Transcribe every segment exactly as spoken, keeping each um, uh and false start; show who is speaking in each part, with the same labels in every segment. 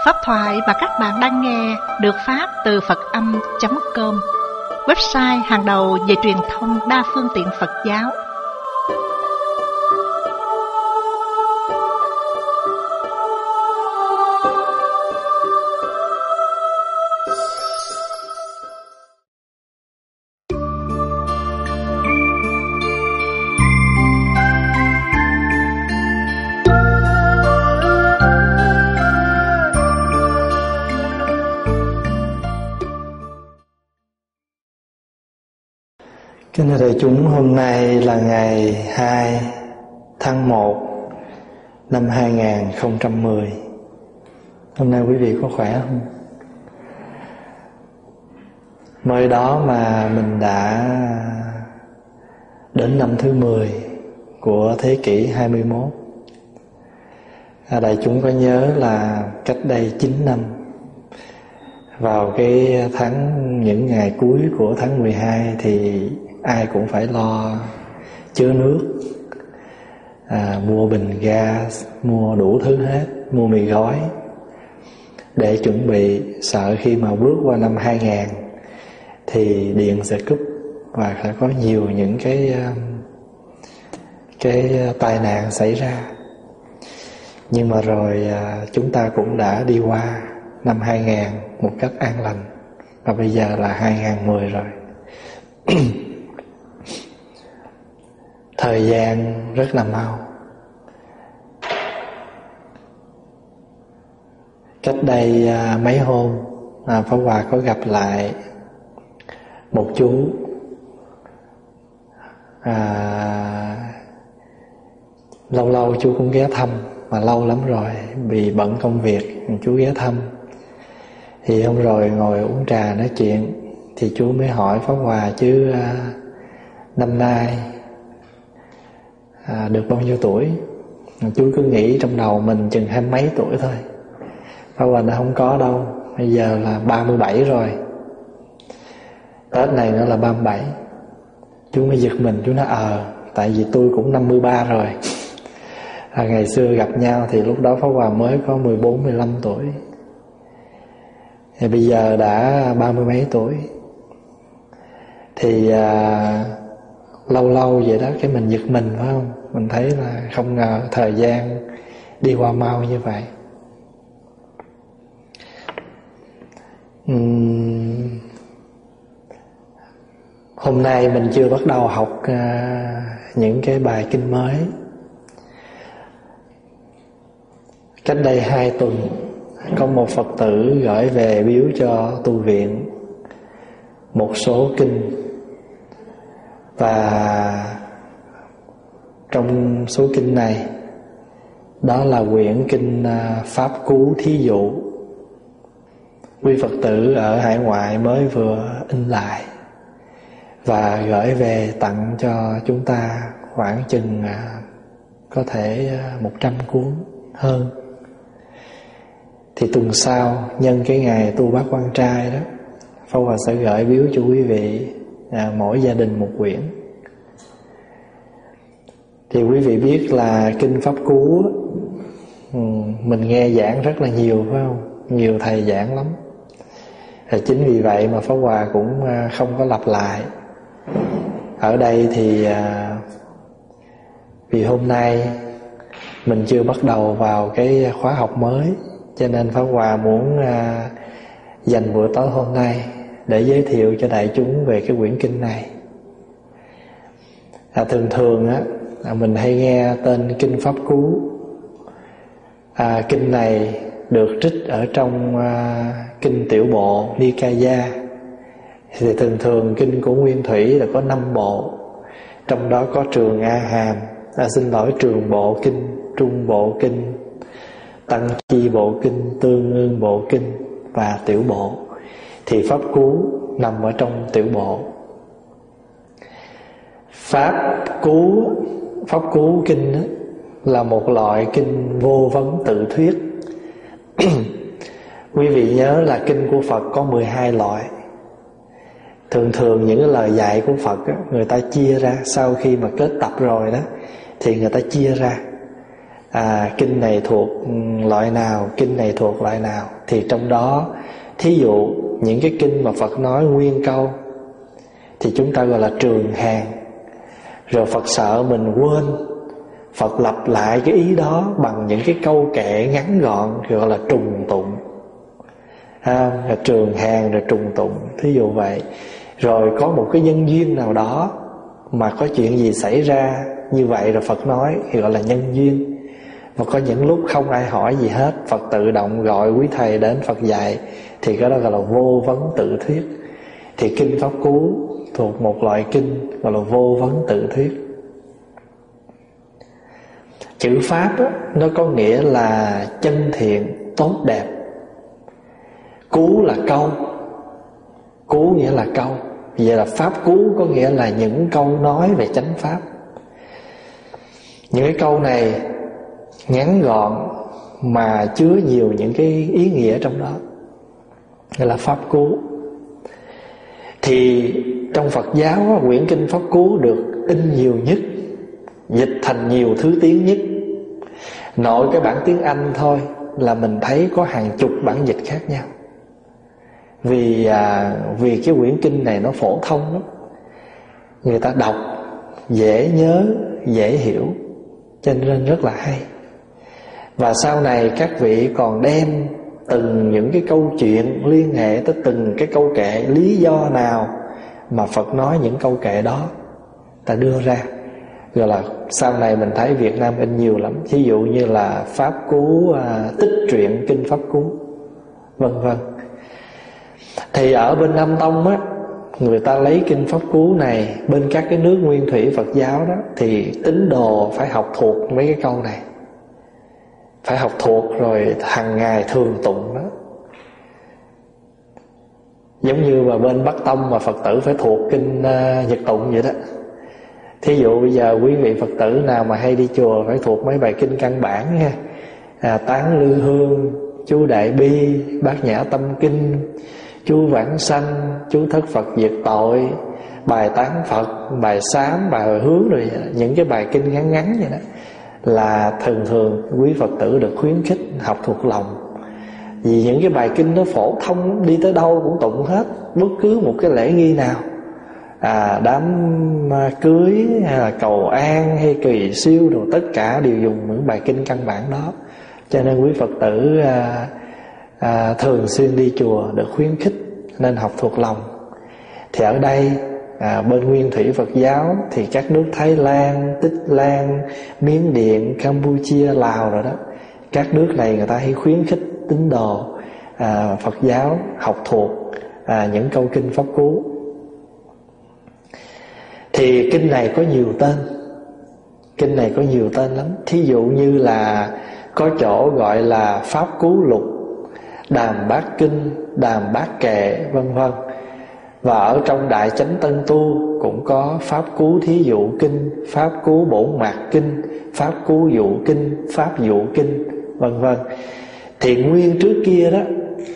Speaker 1: Pháp thoại mà các bạn đang nghe được phát từ Phật Âm chấm com, website hàng đầu về truyền thông đa phương tiện Phật giáo.
Speaker 2: Kính thưa đại chúng, hôm nay là ngày hai tháng một năm hai nghìn không trăm mười. Hôm nay quý vị có khỏe không? Mới đó mà mình đã đến năm thứ mười của thế kỷ hai mươi mốt. Đại chúng có nhớ là cách đây chín năm, vào cái tháng, những ngày cuối của tháng mười hai thì ai cũng phải lo chứa nước, à, mua bình gas, mua đủ thứ hết, mua mì gói để chuẩn bị sợ khi mà bước qua năm hai nghìn thì điện sẽ cúp và sẽ có nhiều những cái cái tai nạn xảy ra. Nhưng mà rồi à, chúng ta cũng đã đi qua năm hai nghìn một cách an lành, và bây giờ là hai nghìn mười rồi. Thời gian rất là mau. Cách đây à, mấy hôm à, Pháp Hòa có gặp lại một chú à, lâu lâu chú cũng ghé thăm, mà lâu lắm rồi vì bận công việc chú ghé thăm. Thì hôm rồi ngồi uống trà nói chuyện thì chú mới hỏi Pháp Hòa chứ à, năm nay à, được bao nhiêu tuổi. Chú cứ nghĩ trong đầu mình chừng hai mấy tuổi thôi. Pháp Hòa nó không có đâu, bây giờ là ba mươi bảy rồi, Tết này nữa là ba mươi bảy. Chú mới giật mình, chú nói ờ tại vì tôi cũng năm mươi ba rồi. À, ngày xưa gặp nhau thì lúc đó Pháp Hòa mới có mười bốn, mười lăm tuổi, thì bây giờ đã ba mươi mấy tuổi. Thì à, lâu lâu vậy đó cái mình giật mình, phải không? Mình thấy là không ngờ thời gian đi qua mau như vậy. uhm, Hôm nay mình chưa bắt đầu học à, những cái bài kinh mới. Cách đây hai tuần có một Phật tử gửi về biếu cho tu viện một số kinh, và trong số kinh này đó là quyển kinh Pháp Cú Thí Dụ. Quý Phật tử ở hải ngoại mới vừa in lại và gửi về tặng cho chúng ta khoảng chừng có thể một trăm cuốn hơn. Thì tuần sau nhân cái ngày tu Bát Quan Trai đó, Pháp Hòa sẽ gửi biếu cho quý vị à, mỗi gia đình một quyển. Thì quý vị biết là kinh Pháp Cú mình nghe giảng rất là nhiều, phải không? Nhiều thầy giảng lắm. Và chính vì vậy mà Pháp Hòa cũng không có lặp lại. Ở đây thì à, vì hôm nay mình chưa bắt đầu vào cái khóa học mới, cho nên Pháp Hòa muốn à, dành buổi tối hôm nay để giới thiệu cho đại chúng về cái quyển kinh này. À, thường thường á, à, mình hay nghe tên kinh Pháp Cú. À, kinh này được trích ở trong à, kinh Tiểu Bộ Nikaya. Thì thường thường kinh của Nguyên Thủy là có năm bộ, trong đó có Trường A Hàm, à, xin lỗi Trường Bộ Kinh, Trung Bộ Kinh, Tăng Chi Bộ Kinh, Tương Ương Bộ Kinh và Tiểu Bộ. Thì Pháp Cú nằm ở trong Tiểu Bộ. Pháp Cú, Pháp Cú Kinh đó, là một loại kinh vô vấn tự thuyết. Quý vị nhớ là kinh của Phật có mười hai loại. Thường thường những cái lời dạy của Phật đó, người ta chia ra, sau khi mà kết tập rồi đó thì người ta chia ra. à, kinh này thuộc loại nào, kinh này thuộc loại nào. Thì trong đó thí dụ những cái kinh mà Phật nói nguyên câu thì chúng ta gọi là trường hàng. Rồi Phật sợ mình quên, Phật lặp lại cái ý đó bằng những cái câu kệ ngắn gọn, gọi là trùng tụng. à, Trường hàng rồi trùng tụng, thí dụ vậy. Rồi có một cái nhân duyên nào đó mà có chuyện gì xảy ra như vậy rồi Phật nói thì gọi là nhân duyên. Mà có những lúc không ai hỏi gì hết, Phật tự động gọi quý thầy đến Phật dạy, thì cái đó gọi là vô vấn tự thuyết. Thì kinh Pháp Cú thuộc một loại kinh gọi là vô vấn tự thuyết. Chữ Pháp đó, nó có nghĩa là chân thiện, tốt đẹp. Cú là câu, cú nghĩa là câu. Vậy là Pháp Cú có nghĩa là những câu nói về chánh Pháp. Những cái câu này ngắn gọn mà chứa nhiều những cái ý nghĩa trong đó, gọi là Pháp Cú. Thì trong Phật giáo, quyển kinh Pháp Cú được in nhiều nhất, dịch thành nhiều thứ tiếng nhất. Nội cái bản tiếng Anh thôi là mình thấy có hàng chục bản dịch khác nhau. Vì à, vì cái quyển kinh này nó phổ thông lắm, người ta đọc dễ nhớ, dễ hiểu, cho nên rất là hay. Và sau này các vị còn đem từng những cái câu chuyện liên hệ tới từng cái câu kệ, lý do nào mà Phật nói những câu kệ đó, ta đưa ra. Rồi là sau này mình thấy Việt Nam in nhiều lắm. Ví dụ như là Pháp Cú, à, tích truyện kinh Pháp Cú, vân vân. Thì ở bên Nam Tông á, người ta lấy kinh Pháp Cú này, bên các cái nước nguyên thủy Phật giáo đó, thì tín đồ phải học thuộc mấy cái câu này, phải học thuộc rồi hàng ngày thường tụng đó. Giống như mà bên Bắc Tông mà Phật tử phải thuộc kinh uh, Nhật Tụng vậy đó. Thí dụ bây giờ quý vị Phật tử nào mà hay đi chùa phải thuộc mấy bài kinh căn bản nha, à, Tán Lư Hương, Chú Đại Bi, Bát Nhã Tâm Kinh, Chú Vãng Sanh, Chú Thất Phật Diệt Tội, bài Tán Phật, bài Sám, bài Hồi Hướng, rồi những cái bài kinh ngắn ngắn vậy đó, là thường thường quý Phật tử được khuyến khích học thuộc lòng. Vì những cái bài kinh nó phổ thông, đi tới đâu cũng tụng hết. Bất cứ một cái lễ nghi nào, à, đám cưới hay là cầu an hay kỳ siêu đồ, tất cả đều dùng những bài kinh căn bản đó. Cho nên quý Phật tử à, à, thường xuyên đi chùa được khuyến khích nên học thuộc lòng. Thì ở đây à, bên nguyên thủy Phật giáo thì các nước Thái Lan, Tích Lan, Miến Điện, Campuchia, Lào rồi đó, các nước này người ta hay khuyến khích tín đồ à, Phật giáo học thuộc à, những câu kinh Pháp Cú. Thì kinh này có nhiều tên, kinh này có nhiều tên lắm. Thí dụ như là có chỗ gọi là Pháp Cú Lục, Đàm Bát Kinh, Đàm Bát Kệ, vân vân. Và ở trong Đại Chánh Tân Tu cũng có Pháp Cú Thí Dụ Kinh, Pháp Cú Bổn Mạc Kinh, Pháp Cú Dụ Kinh, Pháp Dụ Kinh, vân vân. Thì nguyên trước kia đó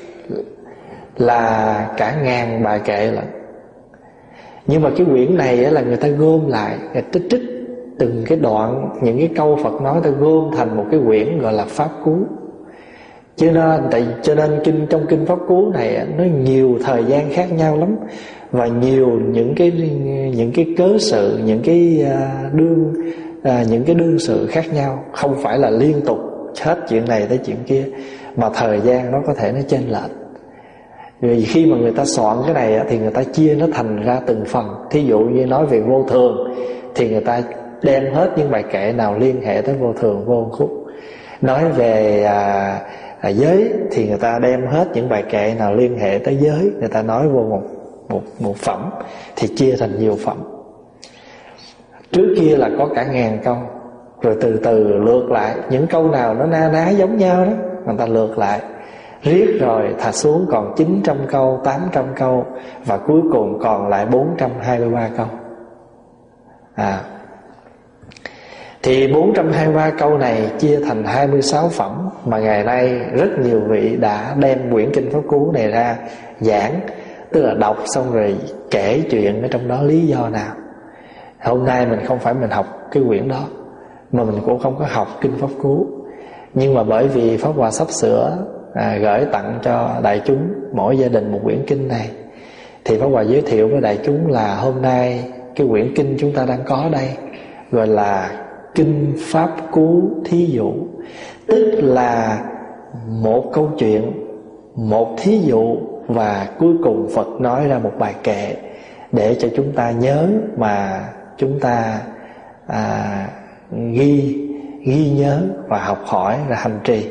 Speaker 2: là cả ngàn bài kệ lận. Nhưng mà cái quyển này là người ta gom lại, người ta trích từng cái đoạn, những cái câu Phật nói, ta gom thành một cái quyển gọi là Pháp Cú. Cho nên, tại, cho nên kinh trong kinh Pháp Cú này nó nhiều thời gian khác nhau lắm, và nhiều những cái những cái cớ sự, những cái uh, đương uh, những cái đương sự khác nhau, không phải là liên tục hết chuyện này tới chuyện kia, mà thời gian nó có thể nó chênh lệch. Vì khi mà người ta soạn cái này thì người ta chia nó thành ra từng phần. Thí dụ như nói về vô thường thì người ta đem hết những bài kệ nào liên hệ tới vô thường, vô khúc. Nói về à, à, giới thì người ta đem hết những bài kệ nào liên hệ tới giới, người ta nói vô một, một, một phẩm, thì chia thành nhiều phẩm. Trước kia là có cả ngàn câu, rồi từ từ lượt lại, những câu nào nó na ná giống nhau đó, người ta lượt lại, riết rồi thả xuống còn chín trăm câu, tám trăm câu, và cuối cùng còn lại bốn trăm hai mươi ba câu. À, thì bốn trăm hai mươi ba câu này chia thành hai mươi sáu phẩm, mà ngày nay rất nhiều vị đã đem quyển kinh Pháp Cú này ra giảng, tức là đọc xong rồi kể chuyện ở trong đó lý do nào. Hôm nay mình không phải mình học cái quyển đó, mà mình cũng không có học kinh Pháp Cú. Nhưng mà bởi vì Pháp Hòa sắp sửa à, gửi tặng cho đại chúng mỗi gia đình một quyển kinh này, thì Pháp Hòa giới thiệu với đại chúng là hôm nay cái quyển kinh chúng ta đang có đây gọi là Kinh Pháp Cú Thí Dụ. Tức là một câu chuyện, một thí dụ, và cuối cùng Phật nói ra một bài kệ để cho chúng ta nhớ mà chúng ta à, ghi ghi nhớ và học hỏi là hành trì.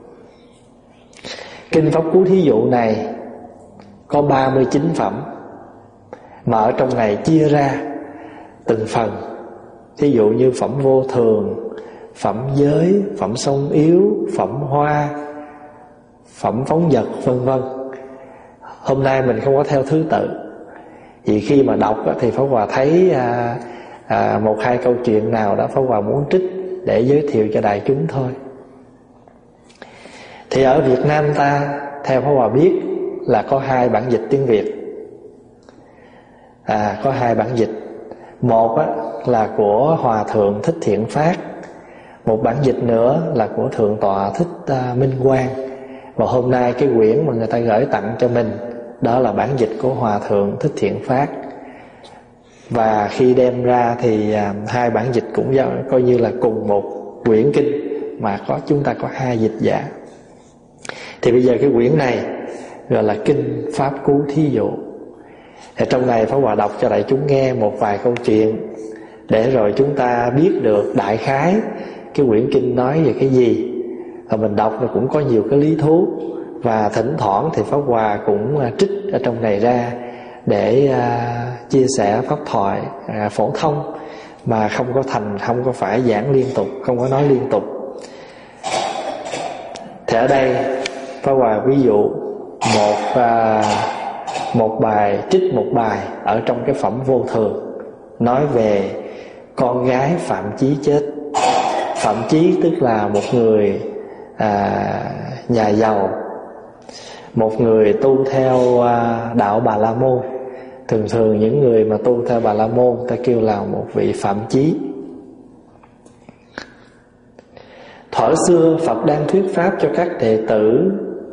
Speaker 2: Kinh Pháp Cú Thí Dụ này có ba mươi chín phẩm, mà ở trong này chia ra từng phần. Thí dụ như phẩm vô thường, phẩm giới, phẩm sông yếu, phẩm hoa, phẩm phóng dật, vân vân. Hôm nay mình không có theo thứ tự, vì khi mà đọc thì Pháp Hòa thấy à, à, một hai câu chuyện nào đó Pháp Hòa muốn trích để giới thiệu cho đại chúng thôi. Thì ở Việt Nam ta, theo Pháp Hòa biết là có hai bản dịch tiếng Việt. À, có hai bản dịch. Một á, là của Hòa Thượng Thích Thiện Phát, một bản dịch nữa là của Thượng tọa Thích uh, Minh Quang. Và hôm nay cái quyển mà người ta gửi tặng cho mình đó là bản dịch của Hòa Thượng Thích Thiện Phát. Và khi đem ra thì uh, hai bản dịch cũng do, coi như là cùng một quyển kinh mà có chúng ta có hai dịch giả. Thì bây giờ cái quyển này gọi là Kinh Pháp Cú Thí Dụ. Thì trong này Pháp Hòa đọc cho đại chúng nghe một vài câu chuyện để rồi chúng ta biết được đại khái cái quyển kinh nói về cái gì. Và mình đọc nó cũng có nhiều cái lý thú, và thỉnh thoảng thì Pháp Hòa cũng trích ở trong này ra để uh, chia sẻ pháp thoại uh, phổ thông, mà không có thành, không có phải giảng liên tục, không có nói liên tục. Thì ở đây Pháp Hòa ví dụ một uh, một bài, trích một bài ở trong cái phẩm vô thường, nói về con gái Phạm Chí chết. Phạm Chí tức là một người à, nhà giàu, một người tu theo à, đạo Bà La Môn. Thường thường những người mà tu theo Bà La Môn ta kêu là một vị Phạm Chí. Thuở xưa Phật đang thuyết pháp cho các đệ tử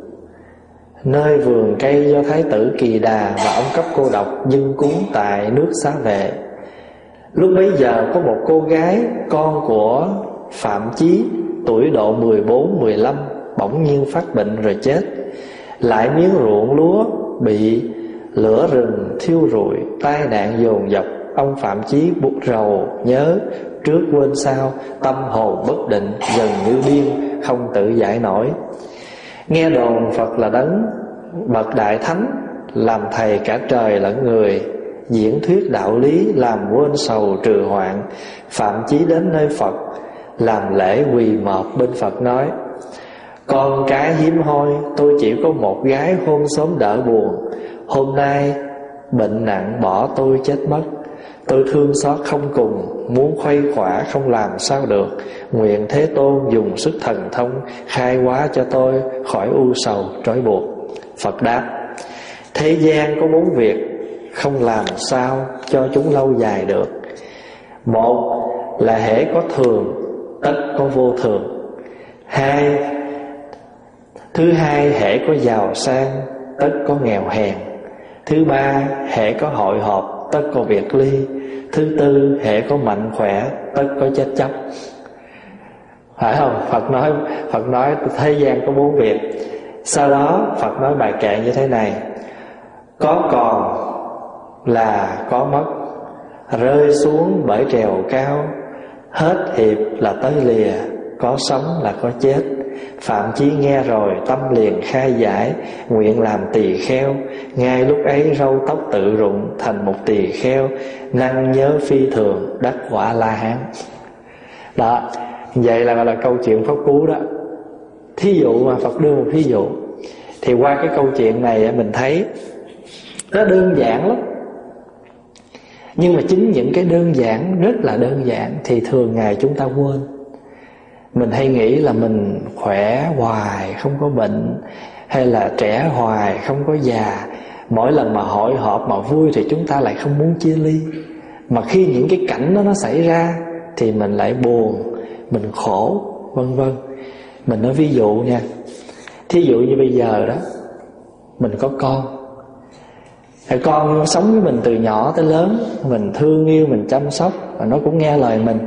Speaker 2: nơi vườn cây do Thái tử Kỳ Đà và ông Cấp Cô Độc dâng cúng tại nước Xá Vệ. Lúc bấy giờ có một cô gái con của Phạm Chí, tuổi độ mười bốn mười lăm, bỗng nhiên phát bệnh rồi chết. Lại miếng ruộng lúa bị lửa rừng thiêu rụi, tai nạn dồn dập. Ông Phạm Chí buốt rầu nhớ trước quên sau, tâm hồn bất định, dần như điên, không tự giải nổi. Nghe đồn Phật là đấng bậc đại thánh, làm thầy cả trời lẫn người, diễn thuyết đạo lý làm quên sầu trừ hoạn. Phạm Chí đến nơi Phật, làm lễ quỳ mọp bên Phật nói: con cái hiếm hoi, tôi chỉ có một gái hôn sớm đỡ buồn. Hôm nay bệnh nặng bỏ tôi chết mất. Tôi thương xót không cùng, muốn khuây khỏa không làm sao được. Nguyện Thế Tôn dùng sức thần thông khai hóa cho tôi khỏi u sầu trói buộc. Phật đáp: thế gian có bốn việc không làm sao cho chúng lâu dài được. Một là hễ có thường tất có vô thường. Hai Thứ hai, hễ có giàu sang tất có nghèo hèn. Thứ ba, hễ có hội họp tất có biệt ly. Thứ tư, hễ có mạnh khỏe tất có chết chóc. Phải không? Phật nói Phật nói thế gian có bốn việc. Sau đó Phật nói bài kệ như thế này: có còn là có mất, rơi xuống bởi trèo cao, hết hiệp là tới lìa, có sống là có chết. Phạm Chí nghe rồi tâm liền khai giải, nguyện làm tỳ kheo. Ngay lúc ấy râu tóc tự rụng, thành một tỳ kheo, năng nhớ phi thường, đắc quả La Hán. Đó, vậy là gọi là câu chuyện Pháp Cú đó. Thí dụ mà Phật đưa một thí dụ. Thì qua cái câu chuyện này mình thấy nó đơn giản lắm. Nhưng mà chính những cái đơn giản, rất là đơn giản, thì thường ngày chúng ta quên. Mình hay nghĩ là mình khỏe hoài không có bệnh, hay là trẻ hoài không có già. Mỗi lần mà hội họp mà vui thì chúng ta lại không muốn chia ly. Mà khi những cái cảnh đó nó xảy ra thì mình lại buồn, mình khổ, vân vân. Mình nói ví dụ nha, thí dụ như bây giờ đó mình có con, con sống với mình từ nhỏ tới lớn, mình thương yêu, mình chăm sóc, và nó cũng nghe lời mình.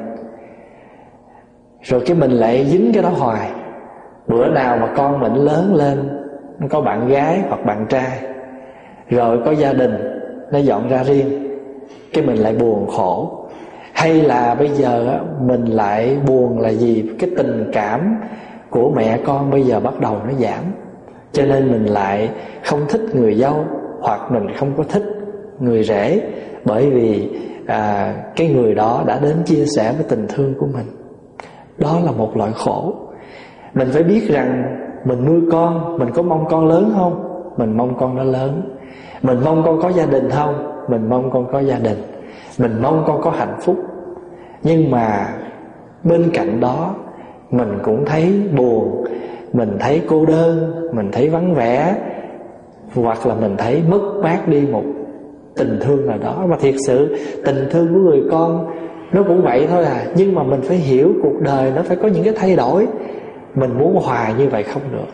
Speaker 2: Rồi cái mình lại dính cái đó hoài. Bữa nào mà con mình lớn lên, nó có bạn gái hoặc bạn trai, rồi có gia đình, nó dọn ra riêng, cái mình lại buồn khổ. Hay là bây giờ á, mình lại buồn là gì? Cái tình cảm của mẹ con bây giờ bắt đầu nó giảm, cho nên mình lại không thích người dâu, hoặc mình không có thích người rể, bởi vì à, cái người đó đã đến chia sẻ với tình thương của mình. Đó là một loại khổ. Mình phải biết rằng mình nuôi con, mình có mong con lớn không? Mình mong con nó lớn. Mình mong con có gia đình không? Mình mong con có gia đình. Mình mong con có hạnh phúc. Nhưng mà bên cạnh đó mình cũng thấy buồn, mình thấy cô đơn, mình thấy vắng vẻ, hoặc là mình thấy mất mát đi một tình thương nào đó. Mà thiệt sự tình thương của người con nó cũng vậy thôi à. Nhưng mà mình phải hiểu cuộc đời nó phải có những cái thay đổi. Mình muốn hoài như vậy không được.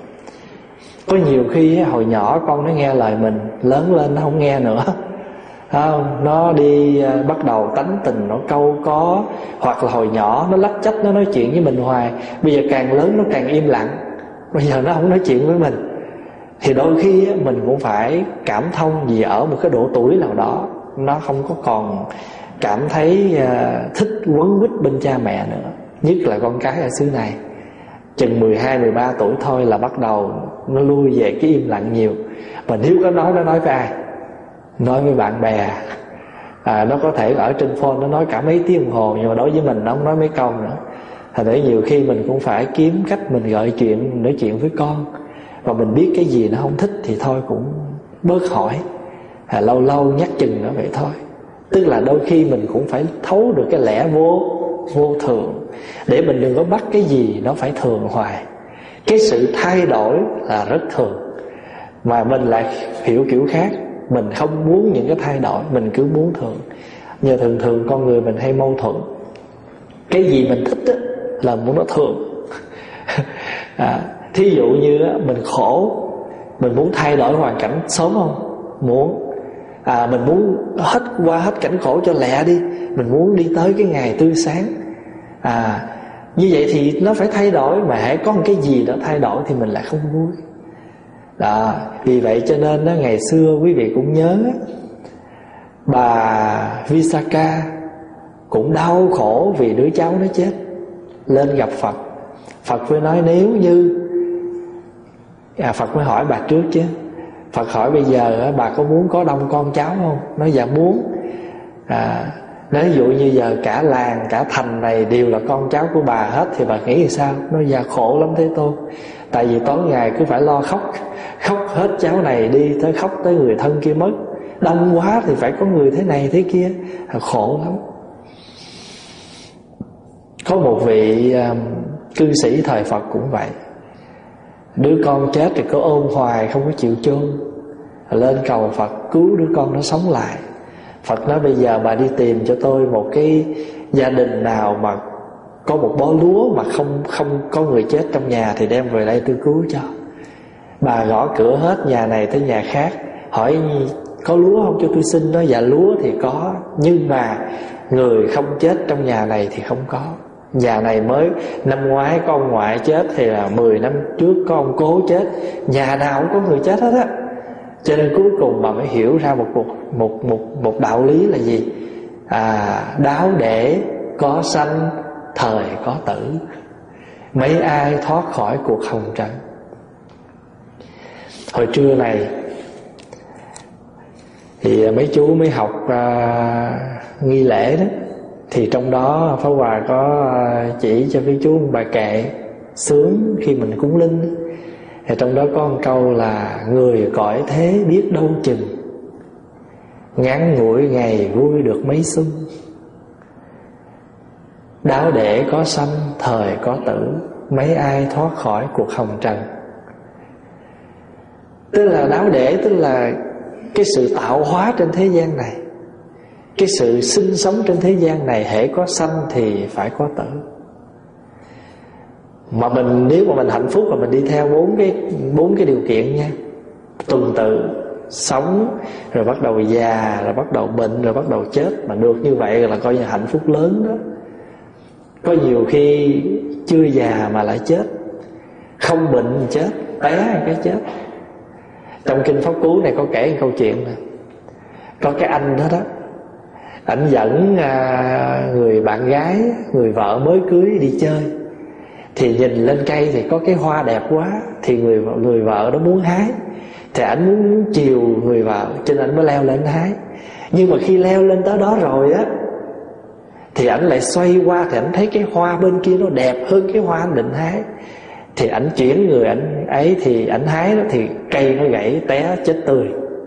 Speaker 2: Có nhiều khi hồi nhỏ con nó nghe lời mình, lớn lên nó không nghe nữa, không? Nó đi bắt đầu tánh tình nó câu có, hoặc là hồi nhỏ nó lách chách, nó nói chuyện với mình hoài. Bây giờ càng lớn nó càng im lặng, bây giờ nó không nói chuyện với mình. Thì đôi khi mình cũng phải cảm thông, vì ở một cái độ tuổi nào đó nó không có còn cảm thấy thích quấn quýt bên cha mẹ nữa. Nhất là con cái ở xứ này, chừng mười hai, mười ba tuổi thôi là bắt đầu nó lui về cái im lặng nhiều. Mà nếu có nói, nó nói với ai? Nói với bạn bè. à, Nó có thể ở trên phone nó nói cả mấy tiếng đồng hồ, nhưng mà đối với mình nó không nói mấy câu nữa. Thành ra nhiều khi mình cũng phải kiếm cách mình gợi chuyện, nói chuyện với con. Và mình biết cái gì nó không thích thì thôi cũng bớt hỏi, à, lâu lâu nhắc chừng nó vậy thôi. Tức là đôi khi mình cũng phải thấu được cái lẽ vô vô thường, để mình đừng có bắt cái gì nó phải thường hoài. Cái sự thay đổi là rất thường, mà mình lại hiểu kiểu khác. Mình không muốn những cái thay đổi, mình cứ muốn thường. Nhưng thường thường con người mình hay mâu thuẫn. Cái gì mình thích á, là muốn nó thường. à, Thí dụ như á, mình khổ, mình muốn thay đổi hoàn cảnh sớm không? Muốn. à, Mình muốn hết qua hết cảnh khổ cho lẹ đi, mình muốn đi tới cái ngày tươi sáng. à, Như vậy thì nó phải thay đổi. Mà hãy có một cái gì đó thay đổi thì mình lại không vui. Đó, vì vậy cho nên đó, ngày xưa quý vị cũng nhớ, bà Visakha cũng đau khổ vì đứa cháu nó chết. Lên gặp Phật, Phật mới nói nếu như à, Phật mới hỏi bà trước chứ. Phật hỏi bây giờ bà có muốn có đông con cháu không? Nói dạ muốn. à, Nếu ví dụ như giờ cả làng, cả thành này đều là con cháu của bà hết thì bà nghĩ thì sao? Nói dạ khổ lắm Thế Tôn. Tại vì tối ngày cứ phải lo khóc, khóc hết cháu này đi tới khóc tới người thân kia mất. Đông quá thì phải có người thế này thế kia, khổ lắm. Có một vị um, cư sĩ thời Phật cũng vậy. Đứa con chết thì cứ ôm hoài không có chịu chôn. Lên cầu Phật cứu đứa con nó sống lại. Phật nói bây giờ bà đi tìm cho tôi một cái gia đình nào mà có một bó lúa mà không không có người chết trong nhà thì đem về đây tôi cứu cho. Bà gõ cửa hết nhà này tới nhà khác, hỏi có lúa không cho tôi xin. Nói dạ lúa thì có, nhưng mà người không chết trong nhà này thì không có. Nhà này mới năm ngoái có ông ngoại chết, thì là mười năm trước có ông cố chết. Nhà nào cũng có người chết hết á. Cho nên cuối cùng bà mới hiểu ra một một một một, một đạo lý là gì? À, đáo để có sanh, thời có tử. Mấy ai thoát khỏi cuộc hồng trần. Hồi trưa này thì mấy chú mới học uh, nghi lễ đó. Thì trong đó Pháp Hòa có chỉ cho mấy chú một bài kệ sướng khi mình cúng linh. Thì trong đó có một câu là người cõi thế biết đâu chừng, ngắn ngủi ngày vui được mấy xuân. Đáo để có sanh, thời có tử, mấy ai thoát khỏi cuộc hồng trần. Tức là đáo để, tức là cái sự tạo hóa trên thế gian này, cái sự sinh sống trên thế gian này, hễ có sanh thì phải có tử. Mà mình nếu mà mình hạnh phúc là mình đi theo bốn cái bốn cái điều kiện nha. Tuần tự sống, rồi bắt đầu già, rồi bắt đầu bệnh, rồi bắt đầu chết. Mà được như vậy là coi như hạnh phúc lớn đó. Có nhiều khi chưa già mà lại chết, không bệnh chết, té cái chết. Trong kinh Pháp Cú này có kể một câu chuyện này. Có cái anh đó đó, ảnh dẫn à, người bạn gái, người vợ mới cưới đi chơi. Thì nhìn lên cây thì có cái hoa đẹp quá, thì người người vợ đó muốn hái. Thì ảnh muốn chiều người vợ, cho nên ảnh mới leo lên hái. Nhưng mà khi leo lên tới đó rồi á, thì ảnh lại xoay qua, thì ảnh thấy cái hoa bên kia nó đẹp hơn cái hoa anh định hái. Thì ảnh chuyển người ảnh ấy, thì ảnh hái đó, thì cây nó gãy té chết tươi.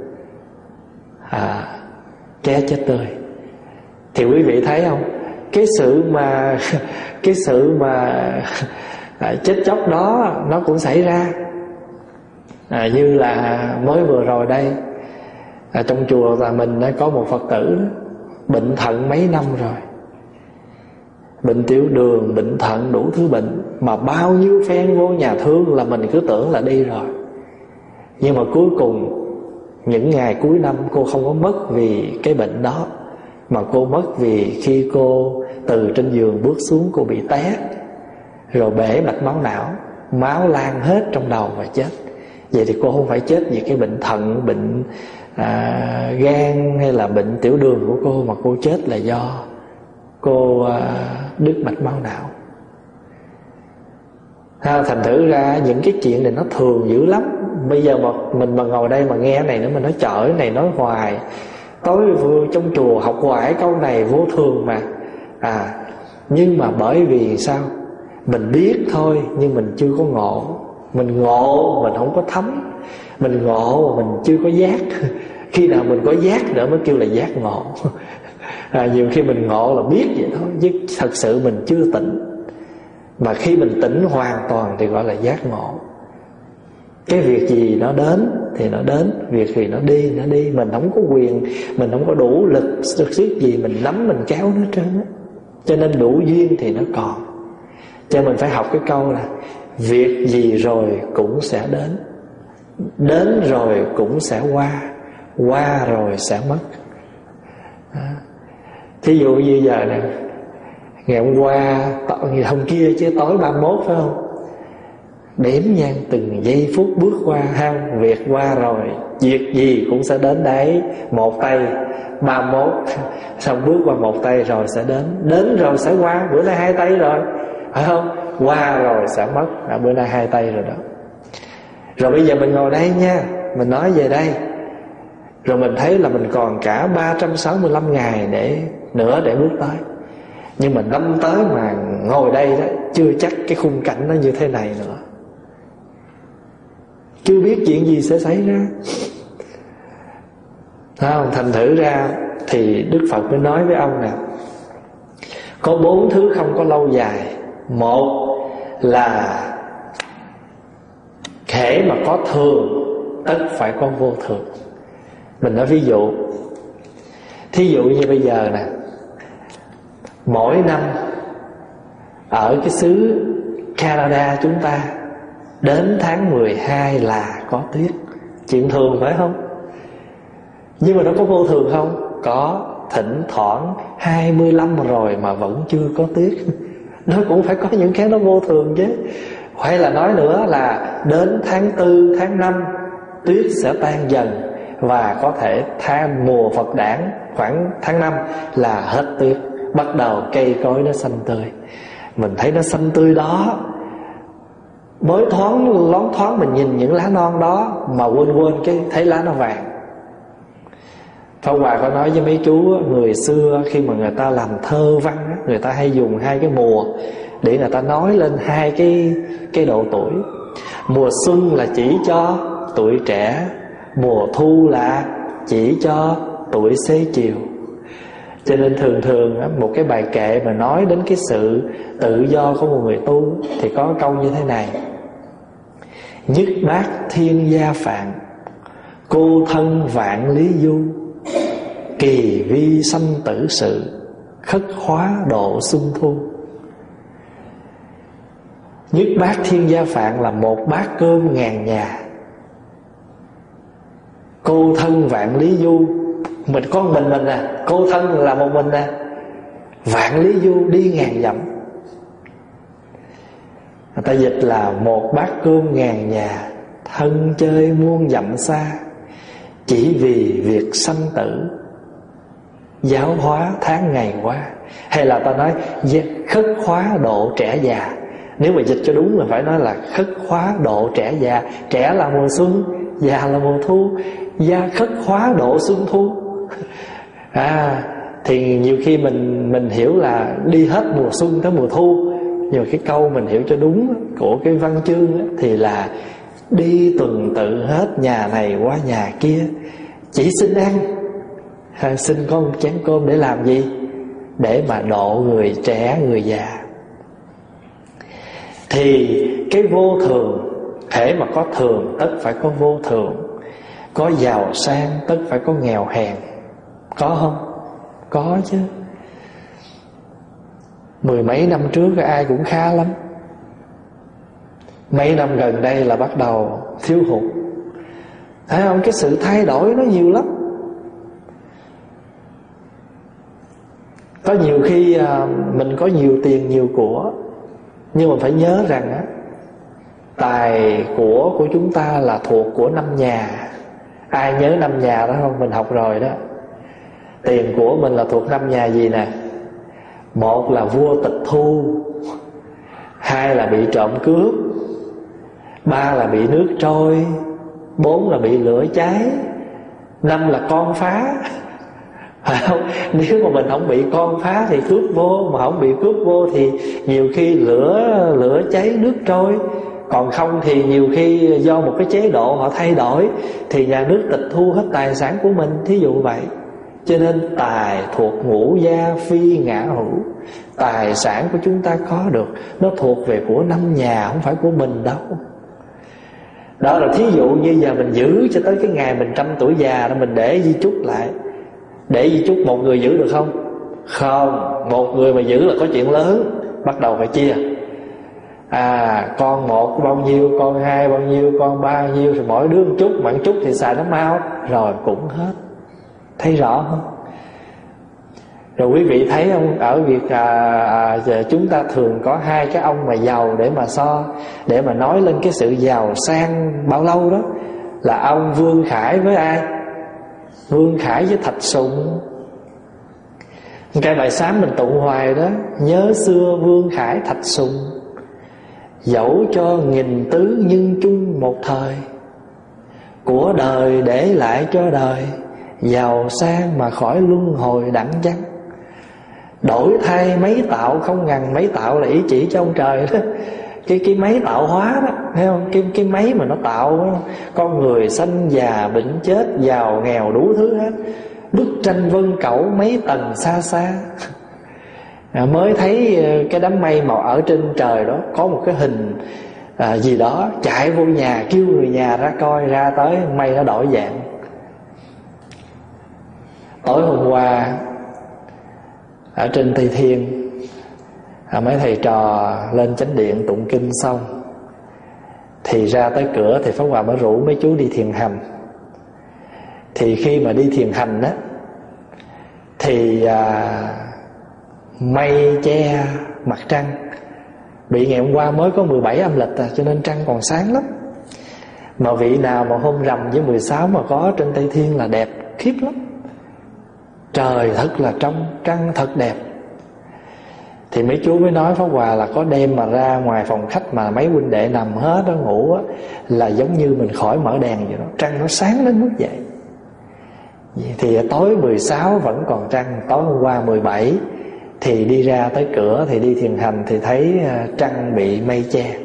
Speaker 2: À, té chết tươi. Thì quý vị thấy không, cái sự mà cái sự mà à, chết chóc đó nó cũng xảy ra. À, như là mới vừa rồi đây, à, trong chùa là mình đã có một Phật tử đó, bệnh thận mấy năm rồi, bệnh tiểu đường, bệnh thận, đủ thứ bệnh. Mà bao nhiêu phen vô nhà thương là mình cứ tưởng là đi rồi. Nhưng mà cuối cùng những ngày cuối năm cô không có mất vì cái bệnh đó, mà cô mất vì khi cô từ trên giường bước xuống, cô bị té, rồi bể mạch máu não, máu lan hết trong đầu và chết. Vậy thì cô không phải chết vì cái bệnh thận, bệnh à, gan hay là bệnh tiểu đường của cô, mà cô chết là do cô à, đứt mạch máu não. Ha, thành thử ra những cái chuyện này nó thường dữ lắm. Bây giờ mà mình mà ngồi đây mà nghe cái này nữa, mình nói trời, cái này nói hoài, tối trong chùa học hoài câu này vô thường mà. À, nhưng mà bởi vì sao? Mình biết thôi, nhưng mình chưa có ngộ. Mình ngộ mình không có thấm, mình ngộ mình chưa có giác. Khi nào mình có giác nữa mới kêu là giác ngộ. À, nhiều khi mình ngộ là biết vậy thôi, chứ thật sự mình chưa tỉnh. Mà khi mình tỉnh hoàn toàn thì gọi là giác ngộ. Cái việc gì nó đến thì nó đến, việc gì nó đi nó đi. Mình không có quyền, mình không có đủ lực sức gì mình nắm mình kéo nó trơn á. Cho nên đủ duyên thì nó còn. Cho nên mình phải học cái câu là việc gì rồi cũng sẽ đến, đến rồi cũng sẽ qua, qua rồi sẽ mất. À, thí dụ như giờ nè, ngày hôm qua, ngày hôm kia chứ tối ba mươi mốt phải không? Đếm nha, từng giây phút bước qua ha. Việc qua rồi, việc gì cũng sẽ đến đấy. Một tay ba mươi mốt, xong bước qua một tay rồi sẽ đến. Đến rồi sẽ qua, bữa nay hai tay rồi, phải không? Qua rồi sẽ mất, à, bữa nay hai tay rồi đó. Rồi bây giờ mình ngồi đây nha, mình nói về đây, rồi mình thấy là mình còn cả ba trăm sáu mươi lăm ngày để nữa để bước tới. Nhưng mà năm tới mà ngồi đây đó, chưa chắc cái khung cảnh nó như thế này nữa. Chưa biết chuyện gì sẽ xảy ra. Không, thành thử ra thì Đức Phật mới nói với ông nè, có bốn thứ không có lâu dài. Một là hễ mà có thường tất phải có vô thường. Mình nói ví dụ, thí dụ như bây giờ nè, mỗi năm ở cái xứ Canada chúng ta, đến tháng mười hai là có tuyết. Chuyện thường phải không? Nhưng mà nó có vô thường không? Có. Thỉnh thoảng hai mươi lăm rồi mà vẫn chưa có tuyết. Nó cũng phải có những cái nó vô thường chứ. Hay là nói nữa là đến tháng tư, tháng năm tuyết sẽ tan dần, và có thể tháng mùa Phật đản khoảng tháng năm là hết tuyết, bắt đầu cây cối nó xanh tươi. Mình thấy nó xanh tươi đó, mới thoáng lón thoáng mình nhìn những lá non đó mà quên quên cái thấy lá nó vàng. Pháp Hòa có nói với mấy chú, người xưa khi mà người ta làm thơ văn, người ta hay dùng hai cái mùa để người ta nói lên hai cái cái độ tuổi. Mùa xuân là chỉ cho tuổi trẻ, mùa thu là chỉ cho tuổi xế chiều. Cho nên thường thường một cái bài kệ mà nói đến cái sự tự do của một người tu thì có câu như thế này: nhất bát thiên gia phạn, cô thân vạn lý du, kỳ vi sanh tử sự, khất hóa độ xuân thu. Nhất bát thiên gia phạn là một bát cơm ngàn nhà. Cô thân vạn lý du, mình có mình mình à, cô thân là một mình à, vạn lý du đi ngàn dặm. Người ta dịch là một bát cơm ngàn nhà, thân chơi muôn dặm xa, chỉ vì việc sanh tử, giáo hóa tháng ngày qua. Hay là ta nói khất khóa độ trẻ già. Nếu mà dịch cho đúng là phải nói là khất khóa độ trẻ già. Trẻ là mùa xuân, già là mùa thu, gia khất khóa độ xuân thu. À, thì nhiều khi mình mình hiểu là đi hết mùa xuân tới mùa thu, nhưng mà cái câu mình hiểu cho đúng của cái văn chương đó, thì là đi tuần tự hết nhà này qua nhà kia, chỉ xin ăn, à, xin có một chén cơm để làm gì? Để mà độ người trẻ, người già. Thì cái vô thường, hễ mà có thường tất phải có vô thường. Có giàu sang tất phải có nghèo hèn. Có không? Có chứ. Mười mấy năm trước ai cũng khá lắm, mấy năm gần đây là bắt đầu thiếu hụt. Thấy không? Cái sự thay đổi nó nhiều lắm. Có nhiều khi à, mình có nhiều tiền nhiều của, nhưng mà phải nhớ rằng á, tài của của chúng ta là thuộc của năm nhà. Ai nhớ năm nhà đó không? Mình học rồi đó. Tiền của mình là thuộc năm nhà gì nè? Một là vua tịch thu, hai là bị trộm cướp, ba là bị nước trôi, bốn là bị lửa cháy, năm là con phá. Phải không? Nếu mà mình không bị con phá thì cướp vô, mà không bị cướp vô thì nhiều khi lửa lửa cháy nước trôi. Còn không thì nhiều khi do một cái chế độ họ thay đổi thì nhà nước tịch thu hết tài sản của mình, thí dụ vậy. Cho nên tài thuộc ngũ gia phi ngã hữu. Tài sản của chúng ta có được nó thuộc về của năm nhà, không phải của mình đâu. Đó là thí dụ như giờ mình giữ cho tới cái ngày mình trăm tuổi già đó, mình để di chúc lại. Để di chúc một người giữ được không? Không. Một người mà giữ là có chuyện lớn, bắt đầu phải chia. À, con một bao nhiêu, con hai bao nhiêu, con ba bao nhiêu, rồi mỗi đứa một chút, mà một chút thì xài nó mau, rồi cũng hết. Thấy rõ không? Rồi quý vị thấy không? Ở việc à, à, chúng ta thường có hai cái ông mà giàu để mà so, để mà nói lên cái sự giàu sang bao lâu đó, là ông Vương Khải với ai? Vương Khải với Thạch Sùng. Cái bài sám mình tụng hoài đó: nhớ xưa Vương Khải Thạch Sùng, dẫu cho nghìn tứ nhưng chung một thời, của đời để lại cho đời, giàu sang mà khỏi luân hồi đặng chăng. Đổi thay mấy tạo không ngần. Mấy tạo là ý chỉ cho ông trời đó. Cái cái máy tạo hóa đó, thấy không? Cái cái máy mà nó tạo đó, con người sanh già bệnh chết, giàu nghèo đủ thứ hết. Bức tranh vân cẩu mấy tầng xa xa. À, mới thấy cái đám mây mà ở trên trời đó có một cái hình à, gì đó, chạy vô nhà kêu người nhà ra coi, ra tới mây nó đổi dạng. Tối hôm qua ở trên Tây Thiên, à, mấy thầy trò lên chánh điện tụng kinh xong thì ra tới cửa thì Pháp Hòa mới rủ mấy chú đi thiền hành. Thì khi mà đi thiền hành á thì à, mây che mặt trăng. Bị ngày hôm qua mới có mười bảy âm lịch à, cho nên trăng còn sáng lắm. Mà vị nào mà hôm rằm với mười sáu mà có trên Tây Thiên là đẹp khiếp lắm. Trời thật là trong, trăng thật đẹp. Thì mấy chú mới nói Pháp Hòa là có đêm mà ra ngoài phòng khách mà mấy huynh đệ nằm hết đó ngủ á, là giống như mình khỏi mở đèn vậy đó, trăng nó sáng đến mức vậy. Thì tối mười sáu vẫn còn trăng. Tối hôm qua mười bảy thì đi ra tới cửa thì đi thiền hành thì thấy trăng bị mây che.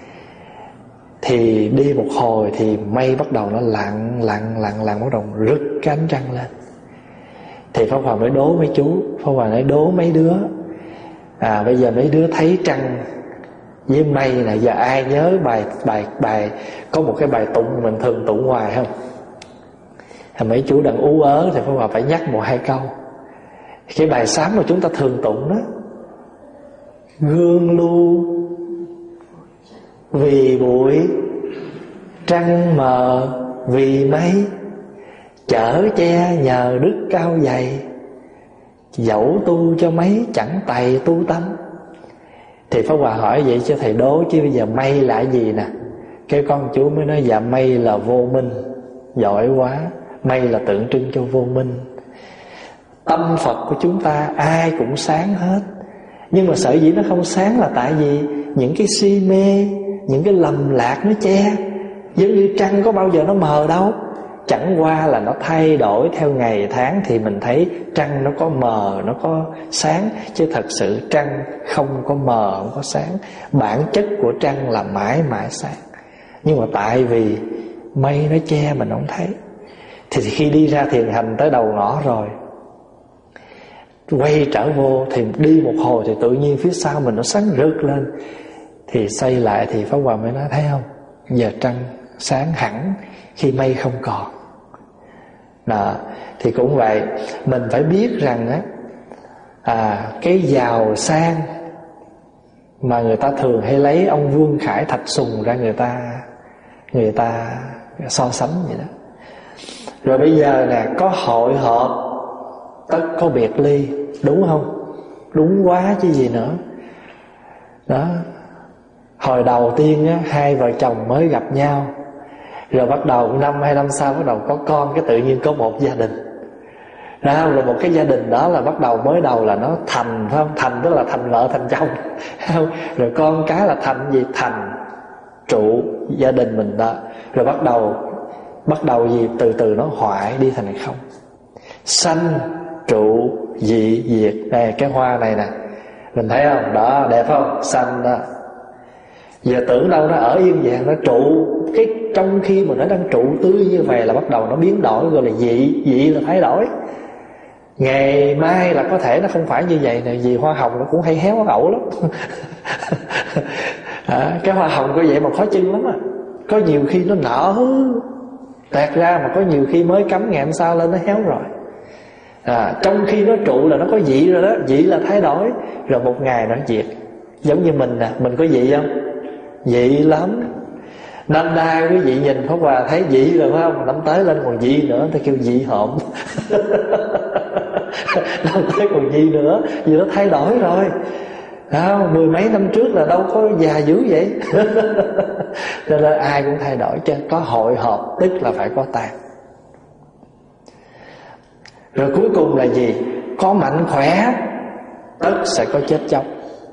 Speaker 2: Thì đi một hồi thì mây bắt đầu nó lặng lặng lặng lặng, bắt đầu rực cái ánh trăng lên. Thì Pháp Hòa mới đố mấy chú, Pháp Hòa nói đố mấy đứa, à bây giờ mấy đứa thấy trăng với mây là giờ ai nhớ bài bài bài có một cái bài tụng mình thường tụng hoài không? À, mấy chú đang ú ớ thì Pháp Hòa phải nhắc một hai câu. Cái bài sám mà chúng ta thường tụng đó: gương lưu vì bụi, trăng mờ vì mây, chở che nhờ đức cao dày, dẫu tu cho mấy chẳng tày tu tâm. Thì Pháp Hòa hỏi vậy cho thầy đố, chứ bây giờ mây là gì nè? Cái con chú mới nói dạ mây là vô minh. Giỏi quá, mây là tượng trưng cho vô minh. Tâm Phật của chúng ta ai cũng sáng hết, nhưng mà sở dĩ nó không sáng là tại vì những cái si mê, những cái lầm lạc nó che. Giống như trăng có bao giờ nó mờ đâu, chẳng qua là nó thay đổi theo ngày tháng thì mình thấy trăng nó có mờ, nó có sáng. Chứ thật sự trăng không có mờ, không có sáng. Bản chất của trăng là mãi mãi sáng. Nhưng mà tại vì mây nó che mình không thấy. Thì khi đi ra thiền hành tới đầu ngõ rồi, quay trở vô thì đi một hồi thì tự nhiên phía sau mình nó sáng rực lên. Thì xoay lại thì Pháp Hòa mới nói thấy không, giờ trăng sáng hẳn khi mây không còn. Đó, thì cũng vậy, mình phải biết rằng á, à, cái giàu sang mà người ta thường hay lấy ông Vương Khải Thạch Sùng ra người ta người ta so sánh vậy đó. Rồi bây giờ nè, có hội họp tất có biệt ly, đúng không? Đúng quá chứ gì nữa. Đó, hồi đầu tiên á, hai vợ chồng mới gặp nhau, rồi bắt đầu năm hai năm sau bắt đầu có con, cái tự nhiên có một gia đình. Đó, rồi một cái gia đình đó là bắt đầu mới đầu là nó thành, phải không? Thành tức là thành vợ thành chồng, không? Rồi con cái là thành gì? Thành trụ gia đình mình đó. Rồi bắt đầu bắt đầu gì? Từ từ nó hoại đi thành không. Sanh trụ dị diệt. Đây, cái hoa này nè, mình thấy không? Đó, đẹp không? Sanh đó. Giờ tưởng đâu nó ở yên vậy, nó trụ. Cái trong khi mà nó đang trụ tươi như vậy là bắt đầu nó biến đổi, gọi là dị. Dị là thay đổi. Ngày mai là có thể nó không phải như vậy nè, vì hoa hồng nó cũng hay héo ẩu lắm. À, cái hoa hồng có vậy mà khó chưng lắm à. Có nhiều khi nó nở tẹt ra, mà có nhiều khi mới cắm ngày hôm sau lên nó héo rồi. À, trong khi nó trụ là nó có dị rồi đó. Dị là thay đổi, rồi một ngày nó diệt. Giống như mình nè, mình có dị không? Dị lắm. Năm nay quý vị nhìn Pháp Hòa thấy dị rồi phải không? Năm tới lên còn dị nữa, ta kêu dị hợm. Năm tới còn dị nữa, vì nó thay đổi rồi. À, mười mấy năm trước là đâu có già dữ vậy. Cho nên ai cũng thay đổi chứ. Có hội họp tức là phải có tàn. Rồi cuối cùng là gì? Có mạnh khỏe tức sẽ có chết chóc.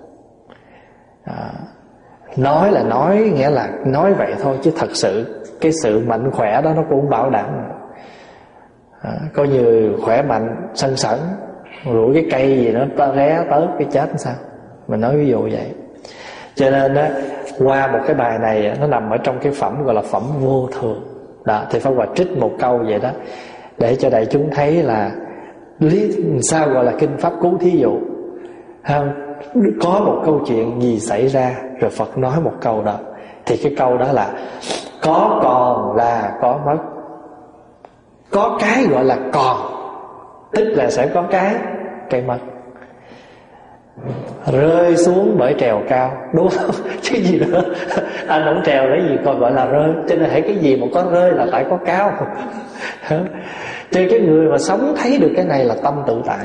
Speaker 2: À, nói là nói, nghĩa là nói vậy thôi, chứ thật sự cái sự mạnh khỏe đó nó cũng bảo đảm. À, có nhiều khỏe mạnh sân sẩn, rủi cái cây gì nó ta ré tới cái chết sao. Mình nói ví dụ vậy. Cho nên á, qua một cái bài này nó nằm ở trong cái phẩm gọi là phẩm vô thường. Đó, thì Pháp Hòa trích một câu vậy đó, để cho đại chúng thấy là lý sao gọi là kinh pháp cú thí dụ. Không, có một câu chuyện gì xảy ra rồi Phật nói một câu đó, thì cái câu đó là có còn là có mất. Có cái gọi là còn, tức là sẽ có cái cái mất. Rơi xuống bởi trèo cao, đúng không? Chứ gì nữa. Anh không trèo lấy gì còn gọi là rơi. Cho nên hãy cái gì mà có rơi là phải có cao. Cho cái người mà sống thấy được cái này là tâm tự tại.